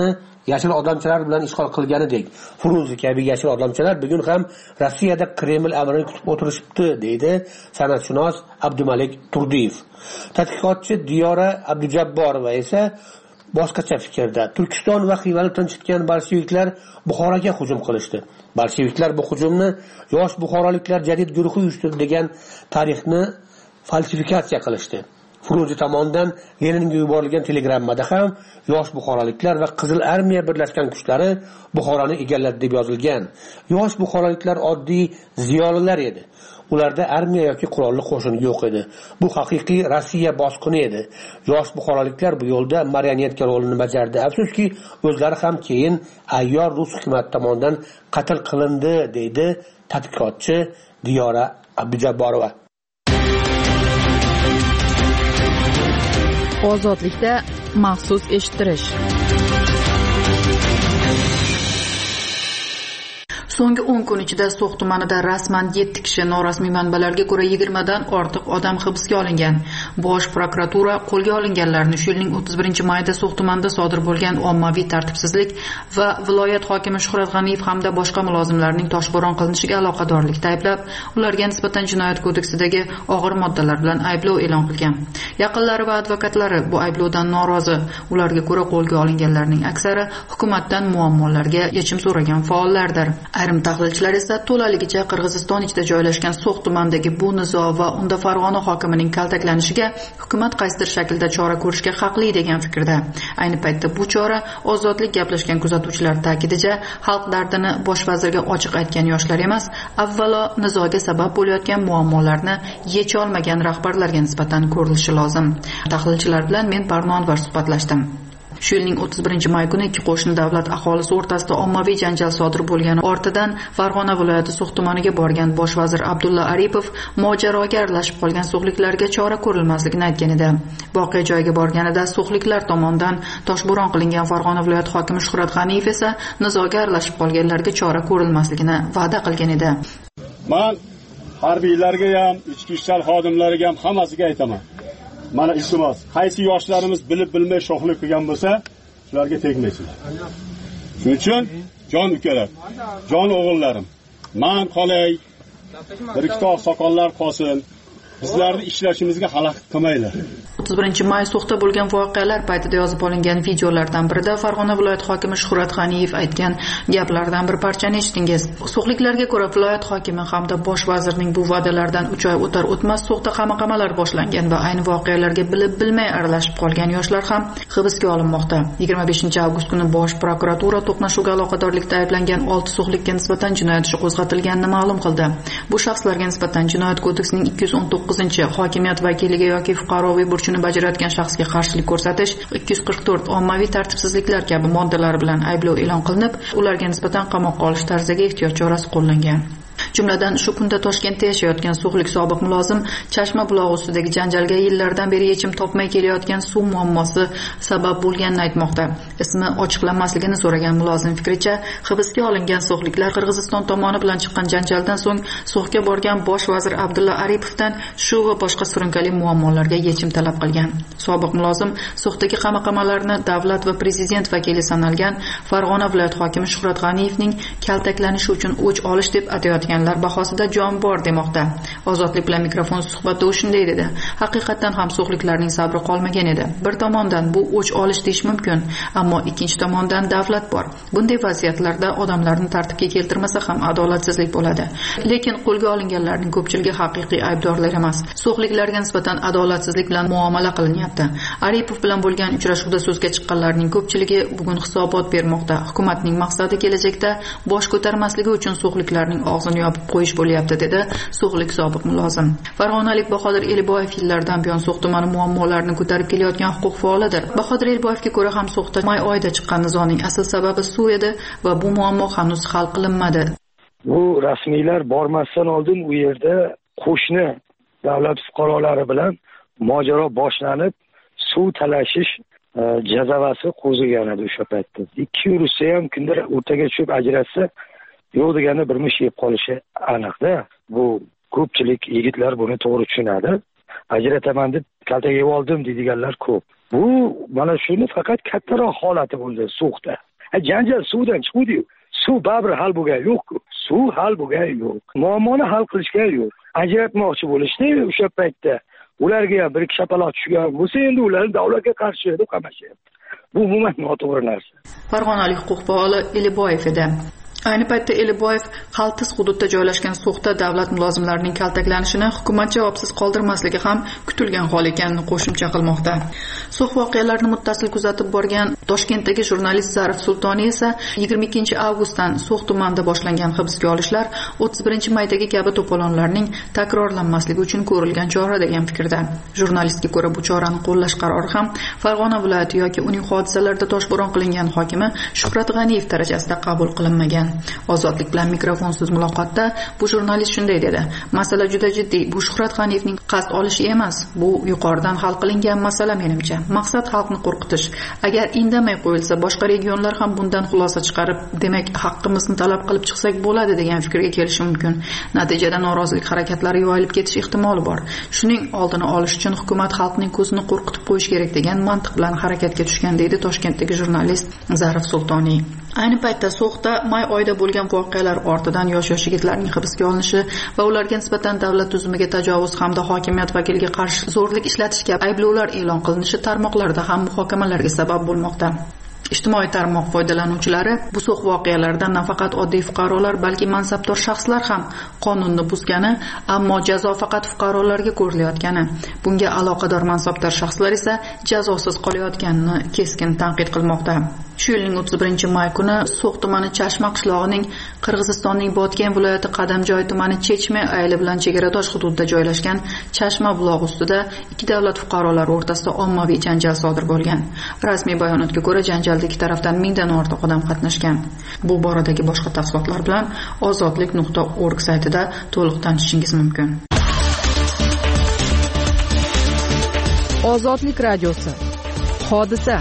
Speaker 12: yashil odamchalar bilan ishg'ol qilganidek Frunze kabi yashil odamchalar bugun ham Rossiyada Kreml amrini kutib o'tirishibdi, deydi san'atshunos Abdumalik Turdiyev. Tadqiqotchi Diyora Abdujabborova esa boshqacha fikrda. Turkiston va Xivani tinchitgan bolsheviklar Buxoroga hujum qilishdi. Bolsheviklar bu hujumni yosh buxoroliklar jadid guruhi uyushtirdi degan tarixni falsifikatsiya qilishdi. Frunze tomonidan Leninga yuborilgan telegrammada ham yosh buxoroliklar va Qizil armiya birlashgan kuchlari Buxoroni egalladi deb yozilgan. Yosh buxoroliklar oddiy ziyolilar edi. Ularda armiya yoki qurolli qo'shin yo'q edi. Bu haqiqiy Rossiya bosqini edi. Yosh buxoroliklar bu yo'lda marionetka rolini bajardi. Afsuski, o'zlari ham keyin ayyor rus hukumati tomonidan qatl qilindi, deydi tadqiqotchi Diyora Abdujabborova.
Speaker 11: Ozodlikda maxsus eshittirish.
Speaker 6: So'nggi o'n kun ichida So'x tumanida rasman yetti kishi, norasmiy manbalarga ko'ra yigirma dan ortiq odam hibsga olingan. Bosh prokuratura qo'lga olinganlarni shu yilning o'ttiz birinchi mayida So'x tumanida sodir bo'lgan ommaviy tartibsizlik va viloyat hokimi Shuhrat G'aniyev hamda boshqa mulozimlarning toshbo'ron qilinishiga aloqadorlikda ayblab, ularga nisbatan jinoyat kodeksidagi og'ir moddalar bilan ayblov e'lon qilgan. Yaqinlari va advokatlari bu ayblovdan norozi. Ularga ko'ra qo'lga olinganlarning aksari hukumatdan muammolarga yechim so'ragan faollardir. Ayrim tahlilchilar esa to'laligicha Qirg'iziston ichida joylashgan So'x tumanidagi bu nizo va unda Farg'ona hokimining kaltaklanishiga hukumat qaysidir shaklda chora ko'rishga haqli degan fikrda. Ayni paytda bu chora ozodlik gaplashgan kuzatuvchilar ta'kidicha xalq dardini bosh vazirga ochiq aytgan yoshlar emas, avvalo nizoga sabab bo'layotgan muammolarni yecha olmagan rahbarlarga nisbatan ko'rilishi lozim. Tahlilchilar bilan men Parmonvar suhbatlashdim. Shu yilning o'ttiz birinchi may kuni ikki qo'shni davlat aholisi o'rtasida ommaviy janjal sodir bo'lgani ortidan Farg'ona viloyati So'x tumaniga borgan bosh vazir Abdulla Aripov mojaroga aralashib qolgan so'xliklarga chora ko'rilmasligini aytgan edi. Voqea joyiga borganida so'xliklar tomonidan toshbo'ron qilingan Farg'ona viloyati hokimi Shuhrat G'aniyev esa nizoga aralashib qolganlarga chora ko'rilmasligini va'da qilgan edi.
Speaker 17: Men harbiylarga ham, ichki ishlar xodimlariga ham hammasiga aytaman. Mana iltimos, qaysi yoshlarimiz bilib bilmay sho'xlik qilgan bo'lsa, ularga tegmaysiz. Shuning uchun jon ukalar, jon o'g'illarim, men qolay, bir ikkita soqollar qolsin, bizlarni ishlashimizga xalaqit qilmaylar.
Speaker 6: o'ttiz birinchi may So'xda bo'lgan voqealar paytida yozib olingan videolardan birida Farg'ona viloyati hokimi Shuhrat G'aniyev aytgan gaplardan bir parchani eshitdingiz. So'xliklarga ko'ra viloyat hokimi hamda bosh vazirning bu va'dalaridan uch oy o'tar o'tmas So'xda qamoqamalar boshlangan va ayni voqealarga bilib bilmay aralashib qolgan yoshlar ham hibsga olinmoqda. yigirma beshinchi avgust kuni bosh prokuratura to'qnashuvga aloqadorlikda ayblangan olti so'xlikka nisbatan jinoyat ishi qo'zg'atilganini ma'lum qildi. Bu shaxslarga nisbatan jinoyat kodeksining ikki yuz o'n to'qqizinchi hokimiyat vakiliga yoki fuqaroviy burchini bajarayotgan shaxsga qarshilik ko'rsatish, ikki yuz qirq to'rt ommaviy tartibsizliklar kabi moddalar bilan ayblov e'lon qilinib, ularga nisbatan qamoqqa olish tarziga ehtiyot chorasi qo'llangan. Jumladan shu kunda Toshkentda yashayotgan so'xlik sobiq mulozim Chashma bulog'i ustidagi janjalga yillardan beri yechim topmay kelayotgan suv muammosi sabab bo'lganini aytmoqda. Ismi ochiqlanmasligini so'ragan mulozim fikricha, hibsga olingan so'xliklar Qirg'iziston tomoni bilan chiqqan janjaldan so'ng So'xga borgan bosh vazir Abdulla Aripovdan shu va boshqa surunkali muammolarga yechim talab qilgan. Sobiq mulozim So'xdagi qamoqamalarni davlat va prezident vakili sanalgan Farg'ona viloyat hokimi Shuhrat G'aniyevning kaltaklanishi uchun o'ch olish deb atayotganlar bahosida jon bor demoqda. Ozodlik bilan mikrofon suhbatda u shunday dedi. Haqiqatan ham so'xliklarning sabri qolmagan edi. Bir tomondan bu o'ch olish deyish mumkin, ammo ikkinchi tomondan davlat bor. Bunday vaziyatlarda odamlarni tartibga keltirmasa ham adolatsizlik bo'ladi. Lekin qo'lga olinganlarning ko'pchiligi haqiqiy aybdorlar emas. So'xliklarga nisbatan adolatsizlik bilan muomala qilinyapti. Aripov bilan bo'lgan uchrashuvda so'zga chiqqanlarning ko'pchiligi bugun hisobot bermoqda. Hukumatning maqsadi kelajakda bosh ko'tarmasligi uchun so'xliklarning og'zini yopib qo'yish bo'lyapti, dedi so'xlik sobiq mulozim. Farg'onalik Bahodir Eliboyev yillardan buyon So'x tumani muammolarini ko'tarib kelayotgan huquq faolidir. Bahodir Eliboyevga ko'ra ham So'xda may oyida chiqqan nizoning asl sababi suv edi va bu muammo hanuz hal qilinmadi.
Speaker 18: Bu rasmiylar bormasdan oldin u yerda qo'shni davlat fuqarolari bilan mojaro boshlanib, suv talashish jazavasi qo'zigan edi o'sha paytda. Ikki yursa ham kunlar o'rtaga tushib ajratsa, yo'q deganda bir mish yeb qolishi aniqda. Bu ko'pchilik yigitlar buni to'g'ri tushunadi. Ajrataman deb kaltaga yeb oldim deydiganlar ko'p. Bu mana shuni faqat kattaroq holati bo'ldi So'xda. janjal suvdan chiquvdi-yu. Suv baribir hal bo'lgani yo'q-ku. Suv hal bo'lgani yo'q. Muammoni hal qilishga yo'q. Ajratmoqchi bo'lishdi o'sha paytda. Ularga ham bir ikki shapaloq tushgan bo'lsa, endi ularni davlatga qarshi deb qamashyapti. Bu umuman noto'g'ri narsa.
Speaker 6: Farg'onalik huquq faoli Eliboyev edi. Ayni paytda Eliboyev qaltis hududda joylashgan So'xda davlat mulozimlarining kaltaklanishini hukumat javobsiz qoldirmasligi ham kutilgan hol ekanini qo'shimcha qilmoqda. So'x voqealarini muttasil kuzatib borgan Toshkentdagi jurnalist Zarif Sultoniy esa yigirma ikkinchi avgustdan So'x tumanida boshlangan hibsga olishlar o'ttiz birinchi maydagi kabi to'polonlarning takrorlanmasligi uchun ko'rilgan chora degan fikrda. Jurnalistga ko'ra bu chorani qo'llash qarori ham Farg'ona viloyati yoki uning hodisalarda toshbo'ron qilingan hokimi Shuhrat G'aniyev darajasida qabul qilinmagan. Ozodlik bilan mikrofonsiz muloqotda bu jurnalist shunday dedi: "Masala juda jiddiy. Bu Shuhrat G'aniyevning qasd olishi emas. Bu yuqoridan hal qilingan masala menimcha. Maqsad xalqni qo'rqitish. Agar indamay qo'yilsa, boshqa regionlar ham bundan xulosa chiqarib, demak, haqqimizni talab qilib chiqsak bo'ladi degan fikrga kelishi mumkin. Natijada norozilik harakatlari yoyilib ketish ehtimoli bor. Shuning oldini olish uchun hukumat xalqning ko'zini qo'rqitib qo'yish kerak degan mantiq bilan harakatga tushgan", deydi Toshkentdagi jurnalist Zarif Sultoniy. Ayni paytda So'xda may oyida bo'lgan voqealar ortidan yosh-yosh yigitlarning hibsga olinishi va ularga nisbatan davlat tuzumiga tajovuz hamda hokimiyat vakiliga qarshi zo'rlik ishlatish kabi ayblovlar e'lon qilinishi tarmoqlarda ham muhokamalarga sabab bo'lmoqda. Ijtimoiy tarmoq foydalanuvchilari bu So'x voqealaridan nafaqat oddiy fuqarolar, balki mansabdor shaxslar ham qonunni buzgani, ammo jazo faqat fuqarolarga ko'rilayotgani, bunga aloqador mansabdor shaxslar esa jazosiz qolayotganini keskin tanqid qilmoqda. Shu yilning o'ttiz birinchi may kuni So'x tumani Chashma qishlog'ining Qirg'izistonning Botken viloyati Qadamjoy tumani Chechme ayli bilan chegaradosh hududda joylashgan Chashma bulog'i ustida ikki davlat fuqarolari o'rtasida ommaviy janjal sodir bo'lgan. Rasmiy bayonotga ko'ra, janjalda ikki tarafdan mingdan ortiq odam qatnashgan. Bu boradagi boshqa tafsilotlar bilan ozodlik nuqta org saytida to'liq tanishishingiz mumkin.
Speaker 11: Ozodlik radiosi. Hodisa.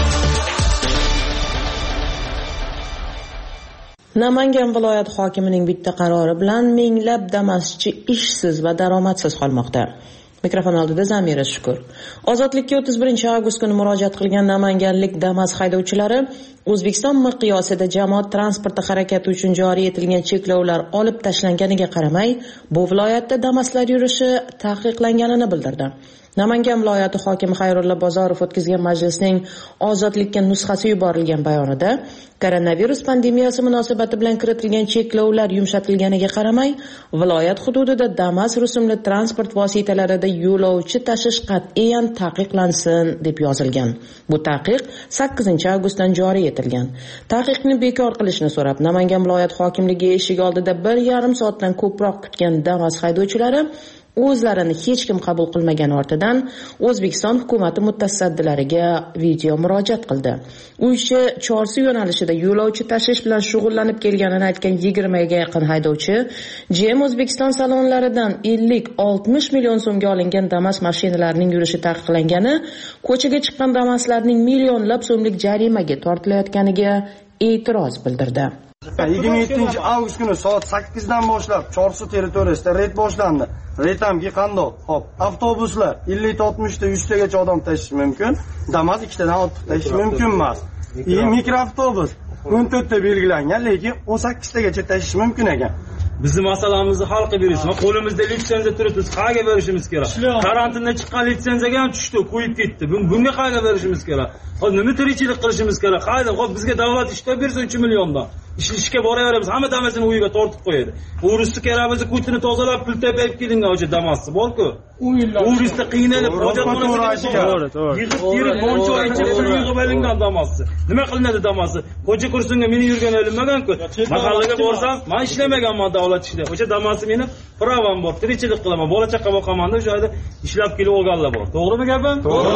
Speaker 15: Namangan viloyat hokimining bitta qarori bilan minglab Damas'chi ishsiz va daromadsiz qolmoqda. Mikrofon oldida Zamira Shukur. Ozodlikka o'ttiz birinchi avgust kuni murojaat qilgan namanganlik Damas haydovchilari O'zbekiston miqyosida jamoat transporti harakati uchun joriy etilgan cheklovlar olib tashlanganiga qaramay, bu viloyatda Damaslar yurishi taqiqlanganini bildirdi. Namangan viloyati hokimi Xayrulla Bozorov o'tkazgan majlisning ozodlikka nusxasi yuborilgan bayonida koronavirus pandemiyasi munosabati bilan kiritilgan cheklovlar yumshatilganiga qaramay, viloyat hududida Damas rusumli transport vositalarida yo'lovchi tashish qat'iyan taqiqlansin deb yozilgan. Bu taqiq sakkizinchi avgustdan joriy etilgan. Taqiqni bekor qilishni so'rab Namangan viloyat hokimligi eshigi oldida bir yarim soatdan ko'proq kutgan Damas haydovchilari o'zlarini hech kim qabul qilmagan ortidan O'zbekiston hukumati mutasaddilariga video murojaat qildi. U ishi Chorsu yo'nalishida yo'lovchi tashish bilan shug'ullanib kelganini aytgan yigirmaga yaqin haydovchi G M O'zbekiston salonlaridan ellik oltmish million so'mga olingan Damas mashinalarining yurishi taqiqlangani, ko'chaga chiqqan Damaslarning millionlab so'mlik jarimaga tortilayotganiga e'tiroz bildirdi.
Speaker 19: yigirma yettinchi avgust kuni soat sakkizdan boshlab Chorsu territoriyasida reyd boshlandi. Reyd hamki qandoq? Hop, avtobuslar ellik oltmish ta yuz tagacha odam tashish mumkin. Damas ikkitadan ortiq tashish mumkin emas. Mikroavtobus o'n to'rt ta belgilangan, lekin o'n sakkiz tagacha tashish mumkin ekan.
Speaker 20: Bizni masalamizni hal qilib berishsin. Qo'limizda litsenziya turibdi, qayerga berishimiz kerak? Karantinda chiqqan litsenziyaga ham tushdi, qo'yib ketdi. Bunga qayerga berishimiz kerak? Hozir nima tirikchilik qilishimiz kerak? Qayda? Hop bizga davlat ishlab bersa uch milliondan. Ishga boraveramiz, hamma damasini uyiga tortib qo'yadi. O'risi kerak bo'lsa ko'chini tozalab, pul tepib kelingan o'sha damasni bor-ku. O'risi qiynalib, hojatxonasiga yig'ib, yig'ib, boncho aytib, yig'ib olingan damasni. Nima qilinadi damasni? Ko'cha kursinga meni yurgan o'linmagan-ku. Mahallaga borsam, men ishlamaganman davlat ishida. O'sha damasni meni pravam bor, tirikchilik qilaman, bola chaqa boqaman deb joyda ishlab kelib olganlar bor. To'g'rimi gapim?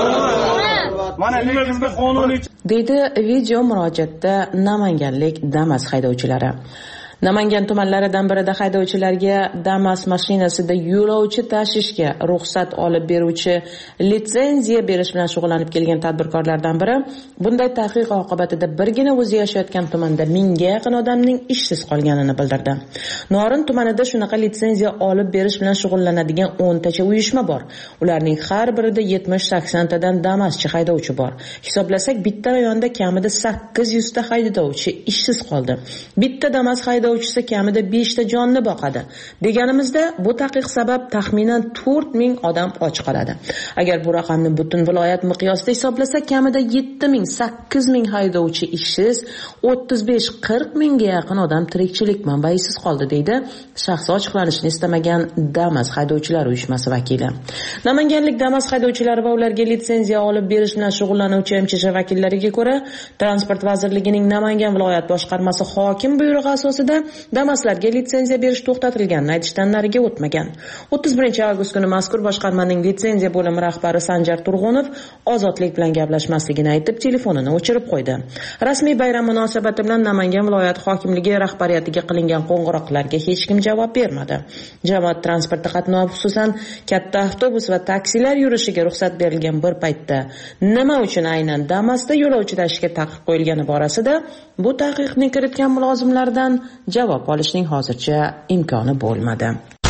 Speaker 20: To'g'ri. Mana lekin qonuniy
Speaker 15: deydi video murojaatda namanganlik Damas haydovchilari. Namangan tumanlaridan birida haydovchilarga Damas mashinasida yo'lovchi tashishga ruxsat olib beruvchi litsenziya berish bilan shug'ullanib kelgan tadbirkorlardan biri bunday taqiq oqibatida birgina o'zi yashayotgan tumanda mingga yaqin odamning ishsiz qolganini bildirdi. Norin tumanida shunaqa litsenziya olib berish bilan shug'ullanadigan o'ntacha uyushma bor. Ularning har birida yetmish sakson tadan Damaschi haydovchi bor. Hisoblasak, bitta rayonda kamida sakkiz yuz ta haydovchi ishsiz qoldi. Bitta Damas haydovchisi kamida besh ta jonni boqadi. Deganimizda, bu taqiq sabab taxminan to'rt ming odam och qoladi. Agar bu raqamni butun viloyat miqyosida hisoblasak, kamida yetti ming sakkiz ming haydovchi ishsiz, o'ttiz besh qirq mingga yaqin odam tirikchilik manbaisiz qoldi, deydi shaxsi ochiqlanishini istamagan Damas haydovchilar uyushmasi vakili. Namanganlik Damas haydovchilari va ularga litsenziya olib berish bilan shug'ullanuvchi M Ch Sh vakillariga ko'ra, Transport vazirligining Namangan viloyat boshqarmasi hokim buyrug'i asosida Damaslarga litsenziya berish to'xtatilganini aytishdan nariga o'tmagan. o'ttiz birinchi avgust kuni mazkur boshqarmaning litsenziya bo'limi rahbari Sanjar Turg'unov ozodlik bilan gaplashmasligini aytib, telefonini o'chirib qo'ydi. Rasmiy bayram munosabati bilan Namangan viloyat hokimligi rahbariyatiga qilingan qo'ng'iroqlarga hech kim javob bermadi. Jamoat transporti qatnovi, xususan katta avtobus va taksilar yurishiga ruxsat berilgan bir paytda nima uchun aynan Damasda yo'lovchi tashishga taqiq qo'yilgani borasida bu taqiqni kiritgan mulozimlardan javob olishning hozircha imkoni bo'lmadi.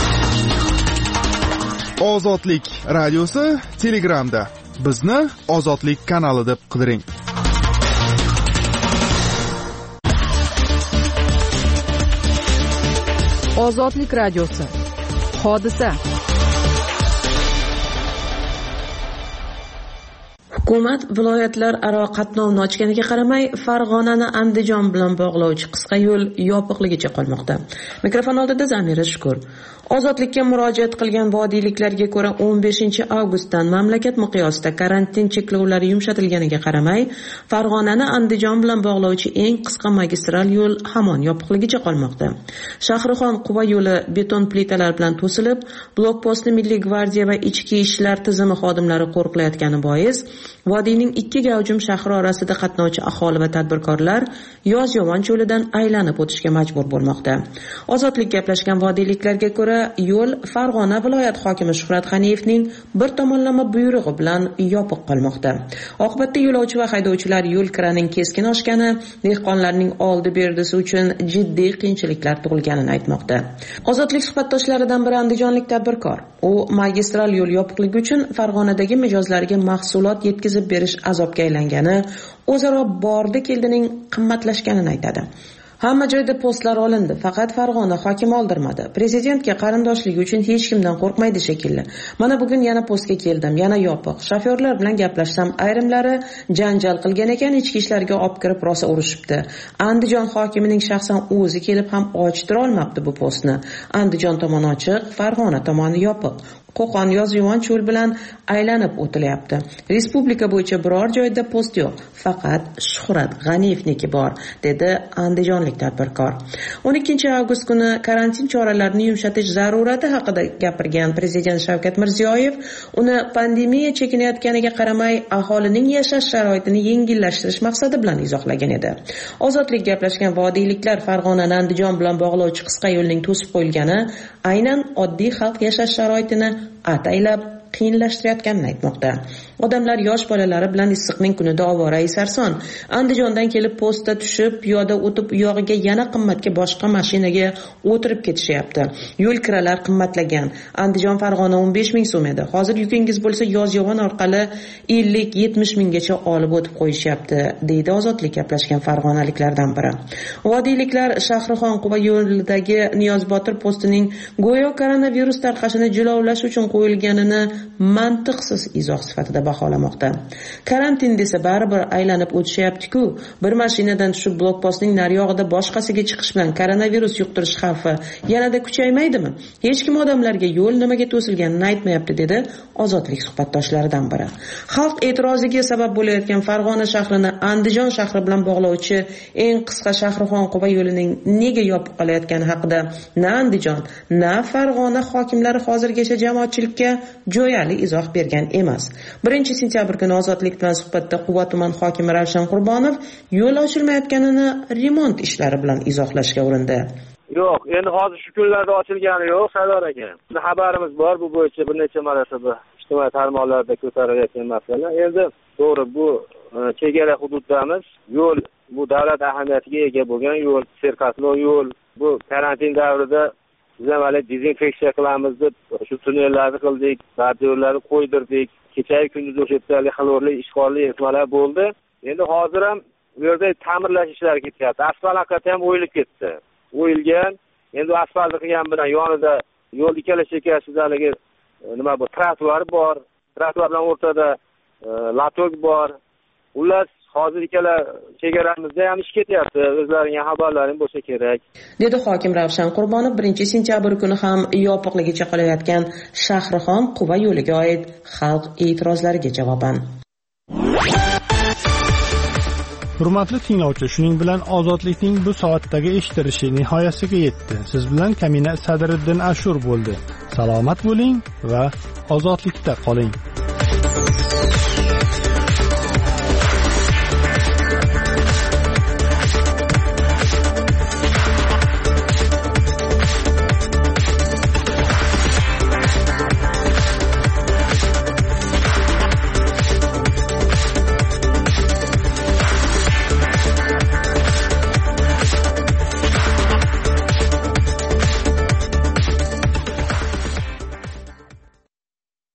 Speaker 3: Ozodlik radiosi Telegramda. Bizni Ozodlik kanali deb qidiring.
Speaker 11: Ozodlik radiosi. Hodisa.
Speaker 15: Hukumat viloyatlar aro qatnovni ochganiga qaramay, Farg'onani Andijon bilan bog'lovchi qisqa yo'l yopiqligicha qolmoqda. Mikrofon oldida Zamira Shukur. Ozodlikka murojaat qilgan vodiyliklarga ko'ra, o'n beshinchi avgustdan mamlakat miqyosida karantin cheklovlari yumshatilganiga qaramay, Farg'onani Andijon bilan bog'lovchi eng qisqa magistral yo'l hamon yopiqligicha qolmoqda. Shahrixon Quva yo'li beton plitalar bilan to'silib, blokpostni Milliy gvardiya va ichki ishlar tizimi xodimlari qo'riqlayotgani bois, vodiyning ikki gavjum shahri orasida qatnovchi aholi va tadbirkorlar Yozyovon cho'lidan aylanib o'tishga majbur bo'lmoqda. Ozodlik gaplashgan vodiyliklarga ko'ra, yo'l Farg'ona viloyat hokimi Shuhrat G'aniyevning bir tomonlama buyrug'i bilan yopiq qolmoqda. Oqibatda yo'lovchi va haydovchilar yo'l kiraning keskin oshgani, dehqonlarning oldi berdisi uchun jiddiy qiyinchiliklar tug'ilganini aytmoqda. Ozodlik suhbatdoshlaridan biri andijonlik tadbirkor. U magistral yo'l yopiqligi uchun Farg'onadagi mijozlarga mahsulot yetkazib berish azobga aylangani, o'zaro bordi keldining qimmatlashganini aytadi. Hamma joyda postlar olindi, faqat Farg'ona hokim oldirmadi. Prezidentga qarindoshligi uchun hech kimdan qo'rqmaydi shekilli. Mana bugun yana postga keldim, yana yopiq. Shofyorlar bilan gaplashsam, ayrimlari janjal qilgan ekan, ichki ishlarga olib kirib rosa urishibdi. Andijon hokimining shaxsan o'zi kelib ham ochittira olmabdi bu postni. Andijon tomoni ochiq, Farg'ona tomoni yopiq. Qo'qon Yozyovon cho'l bilan aylanib o'tilyapti. Respublika bo'yicha biror joyda post yo'q, faqat Shuhrat G'aniyevniki bor, dedi andijonlik tadbirkor. o'n ikkinchi avgust kuni karantin choralarini yumshatish zarurati haqida gapirgan Prezident Shavkat Mirziyoyev uni pandemiya chekinayotganiga qaramay aholining yashash sharoitini yengillashtirish maqsadi bilan izohlagan edi. Ozodlik gaplashgan vodiyliklar Farg'onani Andijon bilan bog'lovchi qisqa yo'lning to'sib qo'yilgani aynan oddiy xalq yashash sharoitini ataylab qiyinlashtirayotganini aytmoqda. Odamlar yosh bolalari bilan issiqning kunida ovora sarson Andijondan kelib postda tushib, piyoda o'tib, uyog'iga yana qimmatga boshqa mashinaga o'tirib ketishyapti. Yo'l kiralar qimmatlagan. Andijon Farg'ona o'n besh ming so'm edi. Hozir yukingiz bo'lsa Yozyovon orqali ellik yetmish minggacha olib o'tib qo'yishyapti, deydi ozodlik gaplashgan farg'onaliklardan biri. Vodiyliklar Shahrixon Quva yo'lidagi Niyozbotir postining go'yo koronavirus tarqashini jilovlash uchun qo'yilganini mantiqsiz izoh sifatida baholamoqda. Karantin desa baribir aylanib o'tishyapti-ku. Bir mashinadan tushib blokpostning nariyog'ida boshqasiga chiqish bilan koronavirus yuqtirish xavfi yanada kuchaymaydimi? Hech kim odamlarga yo'l nimaga to'silganini aytmayapti, dedi ozodlik suhbatdoshlaridan biri. Xalq e'tiroziga sabab bo'layotgan Farg'ona shahrini Andijon shahri bilan bog'lovchi eng qisqa Shahrixon Quva yo'lining nega yopib qolayotgani haqida na Andijon, na Farg'ona hokimlari hozirgacha jamoatchilikka jo'yali izoh bergan emas. birinchi sentyabr kuni ozodlik bilan suhbatda Quva tuman hokimi Ravshan Qurbonov yo'l ochilmayotganini remont ishlari bilan izohlashga urindi.
Speaker 21: Yo'q, endi hozir shu kunlarda ochilgani yo'q, Sardor aka. Bizning xabarimiz bor bu bo'yicha bir necha marotaba ijtimoiy tarmoqlarda ko'tarilayotgan masala. Endi to'g'ri bu chegara hududdamiz, yo'l bu davlat ahamiyatiga ega bo'lgan yo'l, serqatnov yo'l. Bu karantin davrida biz ham hali dezinfeksiya qilamiz deb shu tunnellarni qildik, bardiyorlarni qo'ydirdik. Kecha-yu kunduz o'sha yerda xalorli, ishg'olli ehtimollar bo'ldi. Endi hozir ham bu yerda ta'mirlash ishlari ketyapti. Asfalt haqiqatda ham o'yilib ketdi. O'yilgan. Endi asfaltni qilgan bilan yonida yo'l ikkala chekkasida haligi nima bu trotuar bor. Trotuar bilan o'rtada latok bor. Ular hozir ikkala chegaramizda ham ish ketyapti. O'zlaringga xabarlaring bo'lsa kerak.
Speaker 15: Dedi hokim Ravshan Qurbonov birinchi sentyabr kuni ham yopiqligicha qolayotgan Shahrixon Quva yo'liga oid xalq e'tirozlariga javoban.
Speaker 1: Hurmatli tinglovchi, shuning bilan ozodlikning bu soatdagi eshittirishi nihoyasiga yetdi. Siz bilan Kamina Sadriddin Ashur bo'ldi. Salomat bo'ling va ozodlikda qoling.